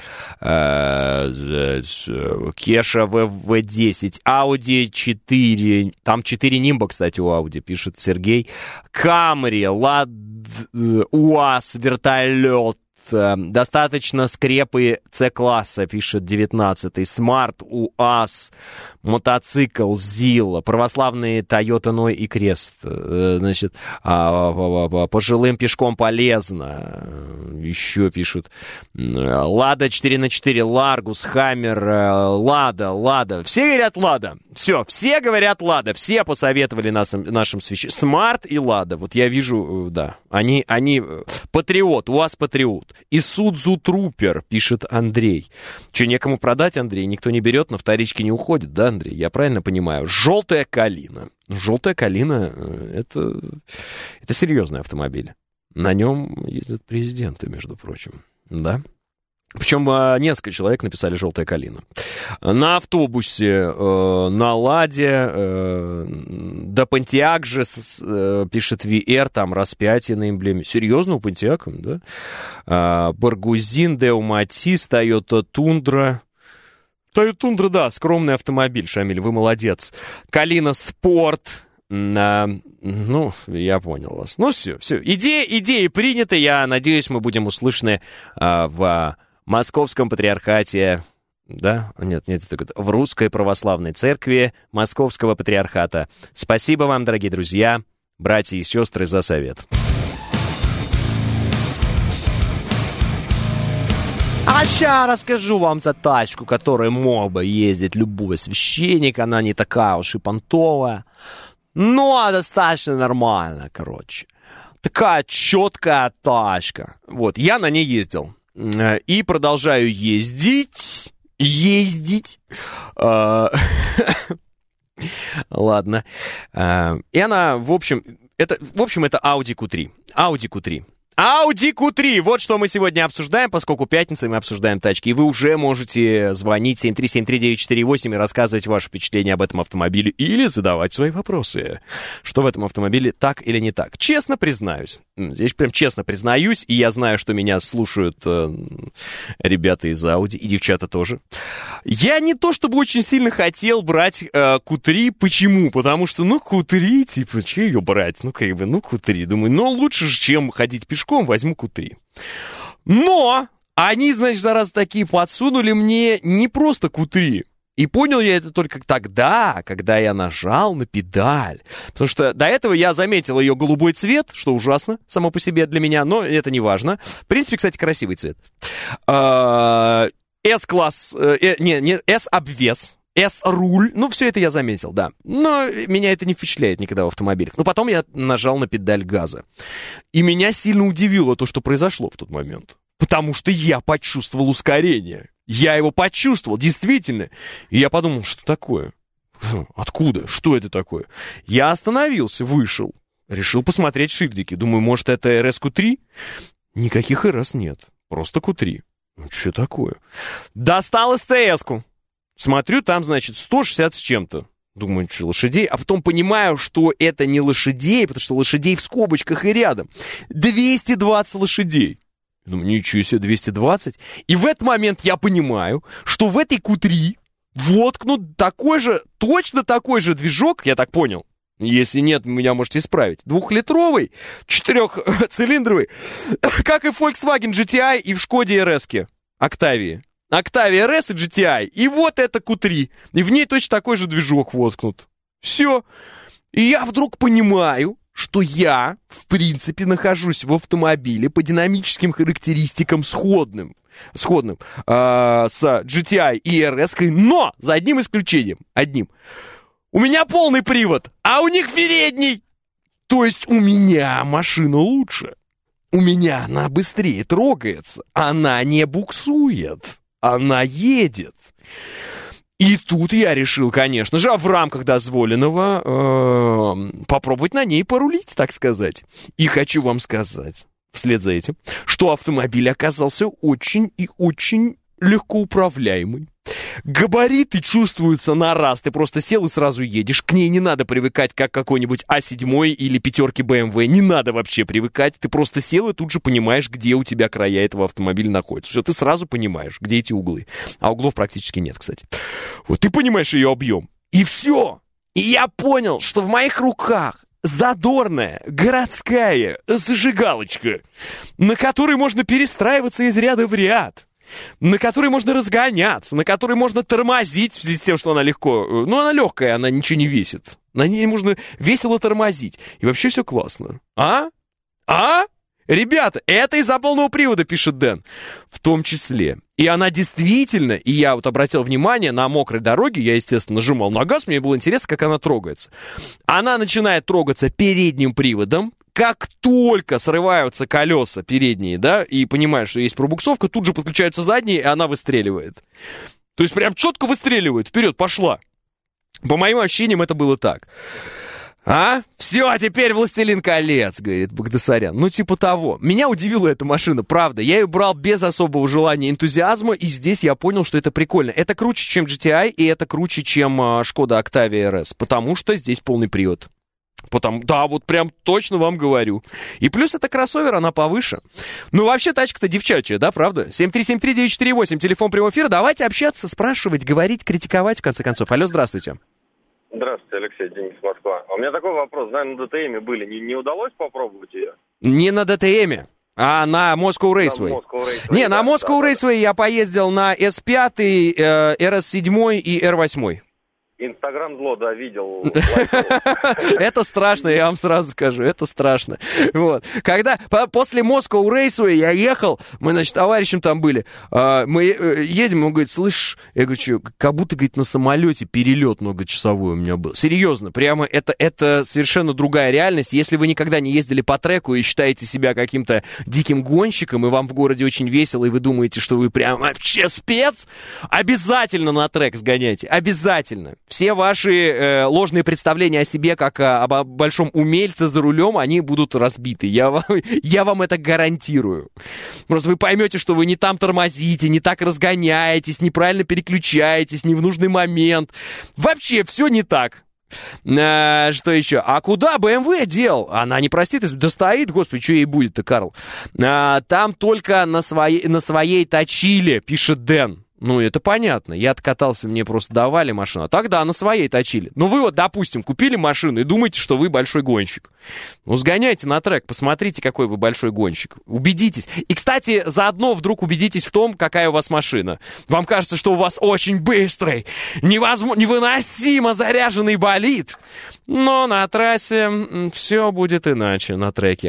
Кеша V10, Audi 4, там 4 Нимба, кстати, у Audi, пишет Сергей, Камри, Лад, УАЗ, вертолет, достаточно скрепы С-класса, пишет 19-й. Смарт, УАЗ, мотоцикл, ЗИЛ, православные Тойота Ной и Крест. Значит, пожилым пешком полезно. Еще пишут. Лада 4х4, Ларгус, Хаммер, Лада. Все говорят Лада. Все говорят Лада. Все посоветовали нашим священникам. Смарт и Лада. Вот я вижу, да. Они патриот, УАЗ патриот. Исудзу Трупер, пишет Андрей. Че, некому продать, Андрей? Никто не берет, на вторичке не уходит, да, Андрей? Я правильно понимаю? Желтая Калина. Желтая Калина это серьезный автомобиль. На нем ездят президенты, между прочим. Да? Причем несколько человек написали «Желтая Калина». На автобусе, на Ладе, да Понтиак же, пишет VR, там распятие на эмблеме. Серьезно, у Понтиака, да? Баргузин, Део Матис, Тойота Тундра. Тойота Тундра, да, скромный автомобиль, Шамиль, вы молодец. Калина Спорт. Ну, я понял вас. Ну, все. Идеи приняты. Я надеюсь, мы будем услышаны в Московском патриархате, да? Нет, это в Русской Православной Церкви Московского патриархата. Спасибо вам, дорогие друзья, братья и сестры, за совет. А сейчас расскажу вам за тачку, которой мог бы ездить любой священник. Она не такая уж и понтовая, но достаточно нормальная, короче. Такая четкая тачка. Вот, я на ней ездил. И продолжаю ездить. Ладно. И она, в общем, это Audi Q3. Audi Q3, вот что мы сегодня обсуждаем, поскольку пятница, мы обсуждаем тачки. И вы уже можете звонить 7373948 и рассказывать ваши впечатления об этом автомобиле или задавать свои вопросы. Что в этом автомобиле так или не так. Честно признаюсь, здесь прям честно признаюсь, и я знаю, что меня слушают ребята из Audi, и девчата тоже. Я не то чтобы очень сильно хотел брать Q3. Почему? Потому что, Q3, типа, что ее брать? Q3. Думаю, лучше же, чем ходить пешком, возьму Q3. Но они, значит, зараз такие подсунули мне не просто Q3. И понял я это только тогда, когда я нажал на педаль. Потому что до этого я заметил ее голубой цвет, что ужасно само по себе для меня, но это не важно. В принципе, кстати, красивый цвет. S-класс, S-обвес. S-руль, все это я заметил, да. Но меня это не впечатляет никогда в автомобилях. Но потом я нажал на педаль газа. И меня сильно удивило то, что произошло в тот момент. Потому что я почувствовал ускорение. Я его почувствовал, действительно. И я подумал, что такое? Откуда? Что это такое? Я остановился, вышел. Решил посмотреть шильдики. Думаю, может, это RS-Q3? Никаких RS нет. Просто Q3. Что такое? Достал СТС-ку. Смотрю, там, значит, 160 с чем-то. Думаю, что лошадей. А потом понимаю, что это не лошадей, потому что лошадей в скобочках и рядом. 220 лошадей. Думаю, ничего себе, 220. И в этот момент я понимаю, что в этой Q3 воткнут точно такой же движок, я так понял. Если нет, меня можете исправить. 2-литровый, 4-цилиндровый, как и в Volkswagen GTI и в Шкоде RS-ке, Octavia RS и GTI. И вот это Q3. И в ней точно такой же движок воткнут. Все. И я вдруг понимаю, что я, в принципе, нахожусь в автомобиле по динамическим характеристикам сходным с GTI и RS, но за одним исключением. У меня полный привод, а у них передний. То есть у меня машина лучше. У меня она быстрее трогается. Она не буксует. Она едет. И тут я решил, конечно же, в рамках дозволенного попробовать на ней порулить, так сказать. И хочу вам сказать, вслед за этим, что автомобиль оказался очень и очень легко управляемый. Габариты чувствуются на раз. Ты просто сел и сразу едешь. К ней не надо привыкать, как какой-нибудь А7 или пятерки BMW. Не надо вообще привыкать. Ты просто сел и тут же понимаешь, где у тебя края этого автомобиля находятся. Все, ты сразу понимаешь, где эти углы. А углов практически нет, кстати. Вот ты понимаешь ее объем. И все. И я понял, что в моих руках задорная городская зажигалочка, на которой можно перестраиваться из ряда в ряд, на которой можно разгоняться, на которой можно тормозить в связи с тем, что она легко... она легкая, она ничего не весит. На ней можно весело тормозить. И вообще все классно. Ребята, это из-за полного привода, пишет Дэн. В том числе. И она действительно, и я вот обратил внимание, на мокрой дороге, я, естественно, нажимал на газ, мне было интересно, как она трогается. Она начинает трогаться передним приводом. Как только срываются колеса передние, да, и понимаешь, что есть пробуксовка, тут же подключаются задние, и она выстреливает. То есть прям четко выстреливает. Вперед, пошла. По моим ощущениям, это было так. Все, а теперь «Властелин колец», говорит Багдасарян. Типа того. Меня удивила эта машина, правда. Я ее брал без особого желания, энтузиазма, и здесь я понял, что это прикольно. Это круче, чем GTI, и это круче, чем Шкода Octavia RS, потому что здесь полный привод. Да, вот прям точно вам говорю. И плюс это кроссовер, она повыше. Вообще тачка-то девчачья, да, правда? 7373948, телефон прямого эфира. Давайте общаться, спрашивать, говорить, критиковать, в конце концов. Алло, здравствуйте. Здравствуйте, Алексей, Денис, Москва. У меня такой вопрос. На ДТМе были. Не удалось попробовать ее? Не на ДТМе, а на Moscow Raceway. На Moscow Raceway я поездил на S5, RS7 и R8. Инстаграм зло, да, видел. Это страшно, я вам сразу скажу, это страшно. Вот. Когда после Moscow Raceway я ехал, мы, значит, товарищем там были, мы едем, он говорит, слышь, я говорю, что, как будто, говорит, на самолете перелет многочасовой у меня был. Серьезно, прямо это совершенно другая реальность. Если вы никогда не ездили по треку и считаете себя каким-то диким гонщиком, и вам в городе очень весело, и вы думаете, что вы прям вообще спец, обязательно на трек сгоняйте, обязательно. Все ваши ложные представления о себе, как об большом умельце за рулем, они будут разбиты. Я вам это гарантирую. Просто вы поймете, что вы не там тормозите, не так разгоняетесь, неправильно переключаетесь, не в нужный момент. Вообще все не так. Что еще? А куда BMW дел? Она не простит, да стоит, господи, что ей будет-то, Карл? Там только на своей точиле, пишет Дэн. Ну, это понятно. Я откатался, мне просто давали машину. А тогда на своей точили. Ну, вы вот, допустим, купили машину и думаете, что вы большой гонщик. Ну, сгоняйте на трек, посмотрите, какой вы большой гонщик. Убедитесь. И, кстати, заодно вдруг убедитесь в том, какая у вас машина. Вам кажется, что у вас очень быстрый, невыносимо заряженный болид. Но на трассе все будет иначе, на треке.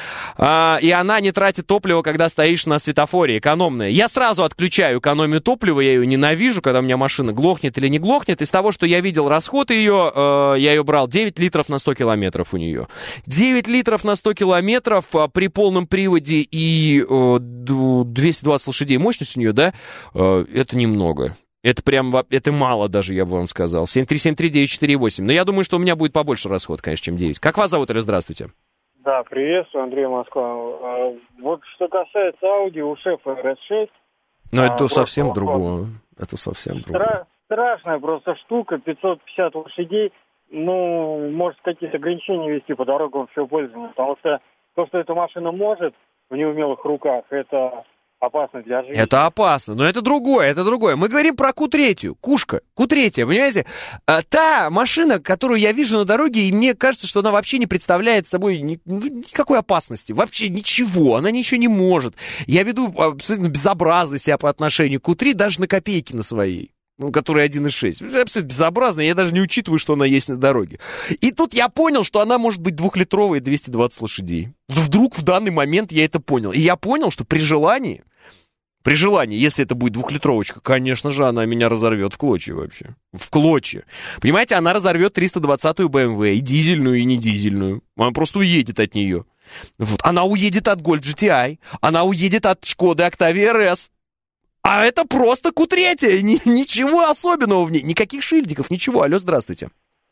И она не тратит топливо, когда стоишь на светофоре, экономная. Я сразу отключаю экономию топлива, я ее ненавижу, когда у меня машина глохнет или не глохнет. Из того, что я видел расход ее, я ее брал 9 литров на 100 километров у нее. 9 литров на 100 километров при полном приводе и 220 лошадей мощность у нее, да, это немного. Это прям, это мало даже, я бы вам сказал. 7373948. Но я думаю, что у меня будет побольше расход, конечно, чем 9. Как вас зовут, или здравствуйте? Да, приветствую, Андрей, Москва. Вот что касается Audi, у шефа RS6. Но это совсем другое. Это совсем другое. Страшная просто штука, 550 лошадей. Ну, может, какие-то ограничения вести по дорогам всего пользования. Потому что то, что эта машина может в неумелых руках, это опасно для жизни. Это опасно, но это другое, это другое. Мы говорим про Q3, Кушка, Q3, понимаете? Та машина, которую я вижу на дороге, и мне кажется, что она вообще не представляет собой никакой опасности, вообще ничего, она ничего не может. Я веду абсолютно безобразно себя по отношению к Q3, даже на копейки на своей. Которая 1.6. Абсолютно безобразно, я даже не учитываю, что она есть на дороге. И тут я понял, что она может быть 2-литровой и 220 лошадей. Вдруг в данный момент я это понял. И я понял, что при желании, если это будет 2-литровочка, конечно же, она меня разорвет в клочья вообще. В клочья. Понимаете, она разорвет 320-ю BMW, и дизельную, и не дизельную. Она просто уедет от нее. Вот. Она уедет от Golf GTI, она уедет от Шкоды Octavia RS. А это просто Q3, ничего особенного в ней, никаких шильдиков, ничего. Алло, здравствуйте.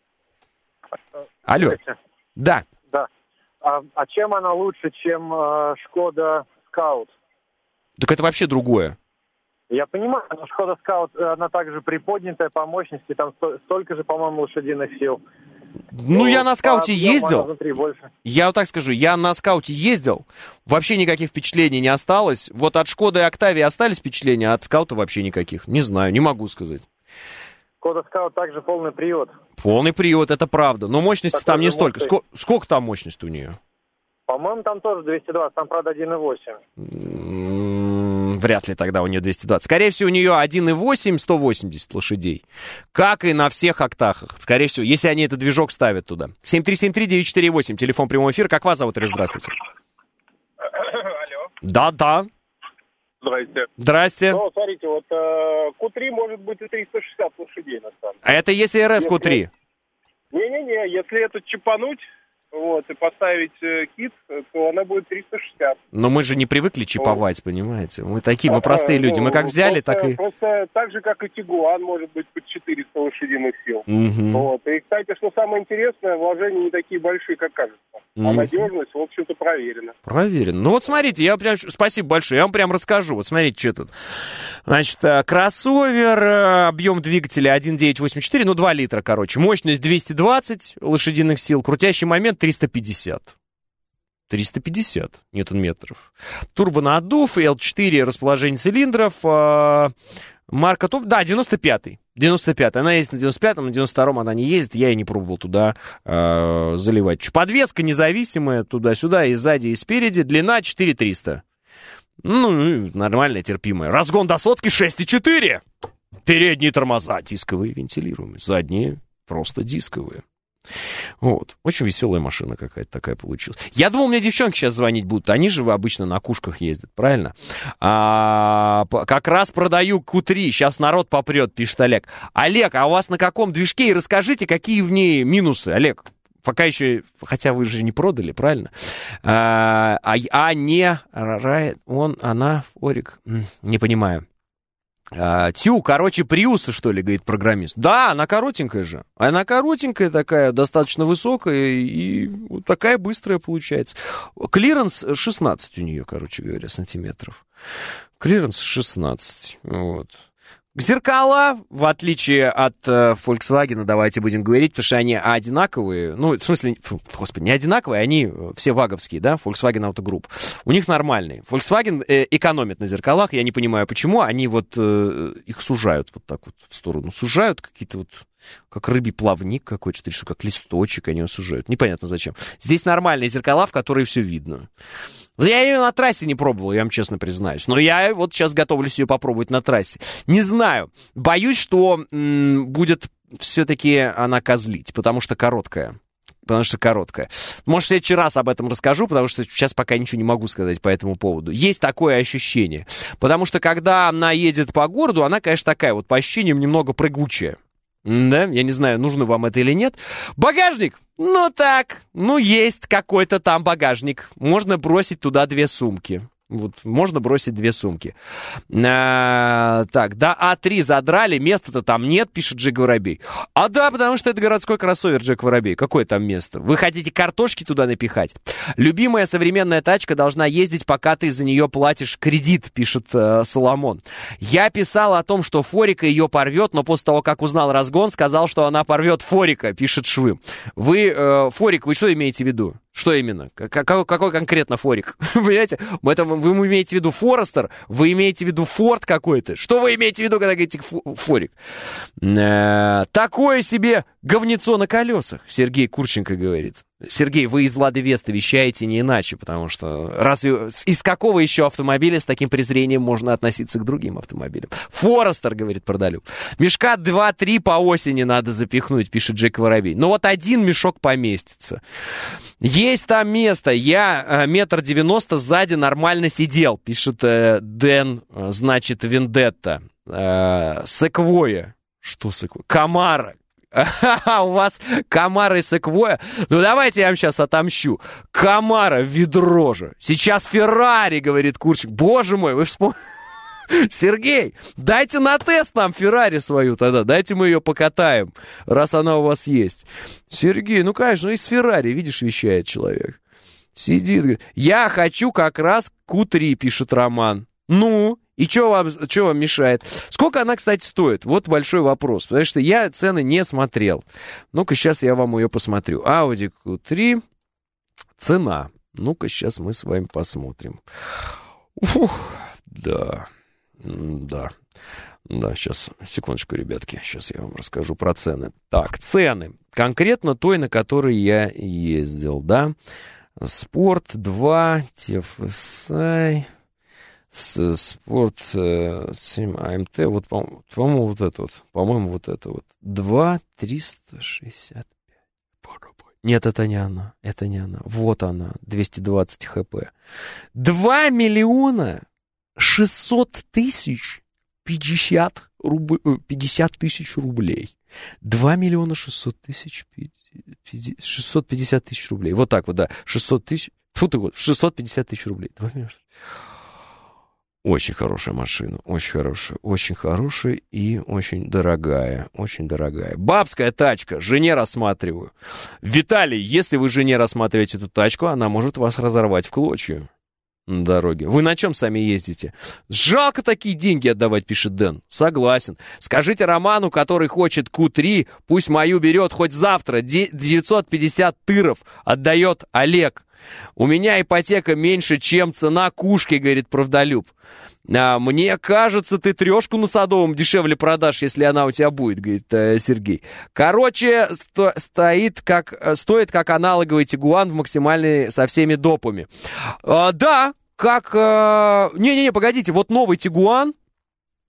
Алло. Да. Да. А чем она лучше, чем Шкода Скаут? Так это вообще другое. Я понимаю, но Шкода Скаут, она также приподнятая по мощности, там столько же, по-моему, лошадиных сил. Ну, я на Скауте ездил. Я вот так скажу, я на Скауте ездил, вообще никаких впечатлений не осталось. Вот от Шкоды и Октавии остались впечатления, а от Скаута вообще никаких. Не знаю, не могу сказать. Шкода Скаут также полный привод. Полный привод, это правда. Но мощности там не столько. Сколько там мощность у нее? По-моему, там тоже 220, там, правда, 1.8. Вряд ли тогда у нее 220. Скорее всего, у нее 1.8, 180 лошадей. Как и на всех октахах. Скорее всего, если они этот движок ставят туда. 7373948, телефон прямого эфира. Как вас зовут, или здравствуйте? Алло. Да. Здрасте. Здрасте. Ну, смотрите, вот Q3 может быть и 360 лошадей, на самом деле. А это если RS Q3? Не-не-не, если это чипануть, вот, и поставить кит, то она будет 360. Но мы же не привыкли чиповать, понимаете? Мы такие, мы простые люди. Мы как взяли, просто, так и... Просто так же, как и Тигуан, может быть под 400 лошадиных сил. Угу. Вот. И, кстати, что самое интересное, вложения не такие большие, как кажется. А надежность, в общем-то, проверена. Проверено. Ну вот смотрите, я прям... Спасибо большое, я вам прям расскажу. Вот смотрите, что тут. Значит, кроссовер, объем двигателя 1.984, ну 2 литра, короче. Мощность 220 лошадиных сил, крутящий момент 350. 350 ньютон-метров. Турбонаддув, L4, расположение цилиндров, марка топ... Да, 95-й. 95-й. Она есть на 95-м, на 92-м она не ездит. Я и не пробовал туда заливать. Подвеска независимая, туда-сюда, и сзади, и спереди. Длина 4300. Ну, нормальная, терпимая. Разгон до сотки 6,4. Передние тормоза дисковые, вентилируемые. Задние просто дисковые. Вот. Очень веселая машина какая-то такая получилась. Я думал, мне девчонки сейчас звонить будут. Они же обычно на кушках ездят, правильно? Как раз продаю Q3. Сейчас народ попрет, пишет Олег. Олег, а у вас на каком движке? И расскажите, какие в ней минусы, Олег. Пока еще, хотя вы же не продали, правильно? Она, Форик, не понимаю. Приусы, что ли, говорит программист. Да, она коротенькая же. Она коротенькая такая, достаточно высокая и вот такая быстрая получается. Клиренс 16 у нее, короче говоря, сантиметров. Клиренс 16, вот. Зеркала, в отличие от Volkswagen, давайте будем говорить, потому что они одинаковые, ну, в смысле, не одинаковые, они все ваговские, да, Volkswagen Auto Group. У них нормальные. Volkswagen экономит на зеркалах, я не понимаю, почему, они вот их сужают вот так вот в сторону. Сужают какие-то вот, как рыбий плавник какой-то, что как листочек они его сужают. Непонятно зачем. Здесь нормальные зеркала, в которые все видно. Я ее на трассе не пробовал, я вам честно признаюсь. Но я вот сейчас готовлюсь ее попробовать на трассе. Не знаю. Боюсь, что будет все-таки она козлить, потому что короткая. Может, в следующий раз об этом расскажу, потому что сейчас пока ничего не могу сказать по этому поводу. Есть такое ощущение. Потому что, когда она едет по городу, она, конечно, такая вот по ощущениям немного прыгучая. Да, я не знаю, нужно вам это или нет. Багажник! Ну так, есть какой-то там багажник. Можно бросить туда 2 сумки. Вот, можно бросить 2 сумки. Так, да, А3 задрали, места-то там нет, пишет Джек Воробей. А да, потому что это городской кроссовер, Джек Воробей. Какое там место? Вы хотите картошки туда напихать? Любимая современная тачка должна ездить, пока ты за нее платишь кредит, пишет Соломон. Я писал о том, что Форика ее порвет, но после того, как узнал разгон, сказал, что она порвет Форика, пишет Швы. Форик, вы что имеете в виду? Что именно? Какой конкретно Форик? Понимаете? Вы имеете в виду Форестер? Вы имеете в виду Форд какой-то? Что вы имеете в виду, когда говорите Форик? Такое себе говнецо на колесах, Сергей Курченко говорит. Сергей, вы из Лады Весты вещаете не иначе, потому что из какого еще автомобиля с таким презрением можно относиться к другим автомобилям? Форестер, говорит Продалюб. Мешка 2-3 по осени надо запихнуть, пишет Джек Воробей. Но вот 1 мешок поместится. Есть там место. Я 1,90 м сзади нормально сидел, пишет Дэн, значит, Вендетта. Секвоя. Что Секвоя? Камара. У вас Камара и Секвоя? Ну, давайте я вам сейчас отомщу. Камара, ведро же. Сейчас Феррари, говорит Курчик. Боже мой, вы вспомнили? Сергей, дайте на тест нам Феррари свою тогда. Дайте мы ее покатаем, раз она у вас есть. Сергей, ну, конечно, из Феррари, видишь, вещает человек. Сидит, говорит, я хочу как раз Q3, пишет Роман. Ну, и что вам мешает? Сколько она, кстати, стоит? Вот большой вопрос. Потому что я цены не смотрел. Ну-ка, сейчас я вам ее посмотрю. Audi Q3. Цена. Ну-ка, сейчас мы с вами посмотрим. Да, сейчас, секундочку, ребятки. Сейчас я вам расскажу про цены. Так, цены. Конкретно той, на которой я ездил, да. Спорт 2, TFSI... Спорт 7 АМТ, вот, по-моему, вот это вот. По-моему, вот это вот. 2,365. Нет, это не она. Это не она. Вот она, 220 ХП. 2 миллиона 600 тысяч 50 тысяч рублей. 2 миллиона 600 тысяч 650 тысяч рублей. Вот так вот, да. 600 тысяч. Фу ты год, 650 тысяч рублей. 2 миллиона. Очень хорошая машина, очень хорошая и очень дорогая, Бабская тачка, жене рассматриваю. Виталий, если вы жене рассматриваете эту тачку, она может вас разорвать в клочья на дороге. Вы на чем сами ездите? Жалко такие деньги отдавать, пишет Дэн. Согласен. Скажите Роману, который хочет Q3, пусть мою берет хоть завтра. 950 тыров отдает Олег. У меня ипотека меньше, чем цена кушки, говорит Правдолюб. Мне кажется, ты 3 на Садовом дешевле продашь, если она у тебя будет, говорит Сергей. Короче, стоит как аналоговый Тигуан в максимальной со всеми допами. Да, как... Не-не-не, погодите, вот новый Тигуан,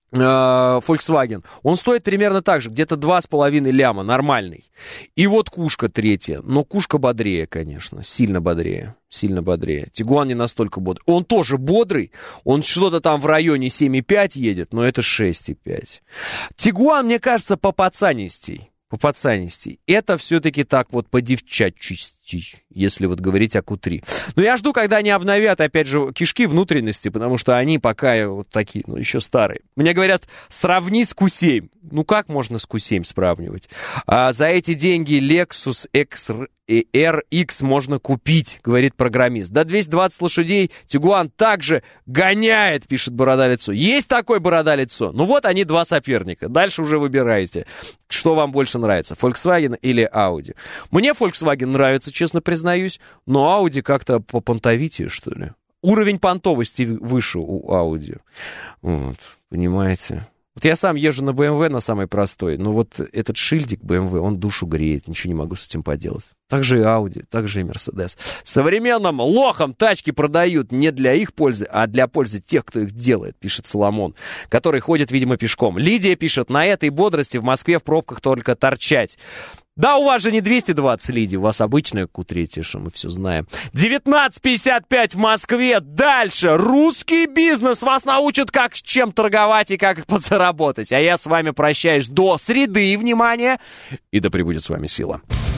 Volkswagen, он стоит примерно так же, где-то 2,5 ляма, нормальный. И вот Кушка третья, но Кушка бодрее, конечно, сильно бодрее. Тигуан не настолько бодрый. Он тоже бодрый, он что-то там в районе 7,5 едет, но это 6,5. Тигуан, мне кажется, по пацанистей. Это все-таки так вот по девчачьи, если вот говорить о Q3. Но я жду, когда они обновят, опять же, кишки внутренности, потому что они пока вот такие, еще старые. Мне говорят, сравни с Q7. Ну, как можно с Q7 сравнивать? За эти деньги Lexus RX можно купить, говорит программист. Да 220 лошадей Тигуан также гоняет, пишет Борода-лицо. Есть такой Борода-лицо? Ну вот они два соперника. Дальше уже выбирайте, что вам больше нравится, Volkswagen или Audi. Мне Volkswagen нравится, честно признаюсь, но Audi как-то попонтовитее, что ли. Уровень понтовости выше у Audi. Вот, понимаете? Вот я сам езжу на BMW на самой простой, но вот этот шильдик BMW, он душу греет, ничего не могу с этим поделать. Так же и Audi, так же и Mercedes. Современным лохам тачки продают не для их пользы, а для пользы тех, кто их делает, пишет Соломон, который ходит, видимо, пешком. Лидия пишет, на этой бодрости в Москве в пробках только торчать. Да, у вас же не 220, Лидия, у вас обычная Q3, что мы все знаем. 19:55 в Москве. Дальше. Русский бизнес вас научит, как с чем торговать и как подзаработать. А я с вами прощаюсь до среды, внимание, и да пребудет с вами сила.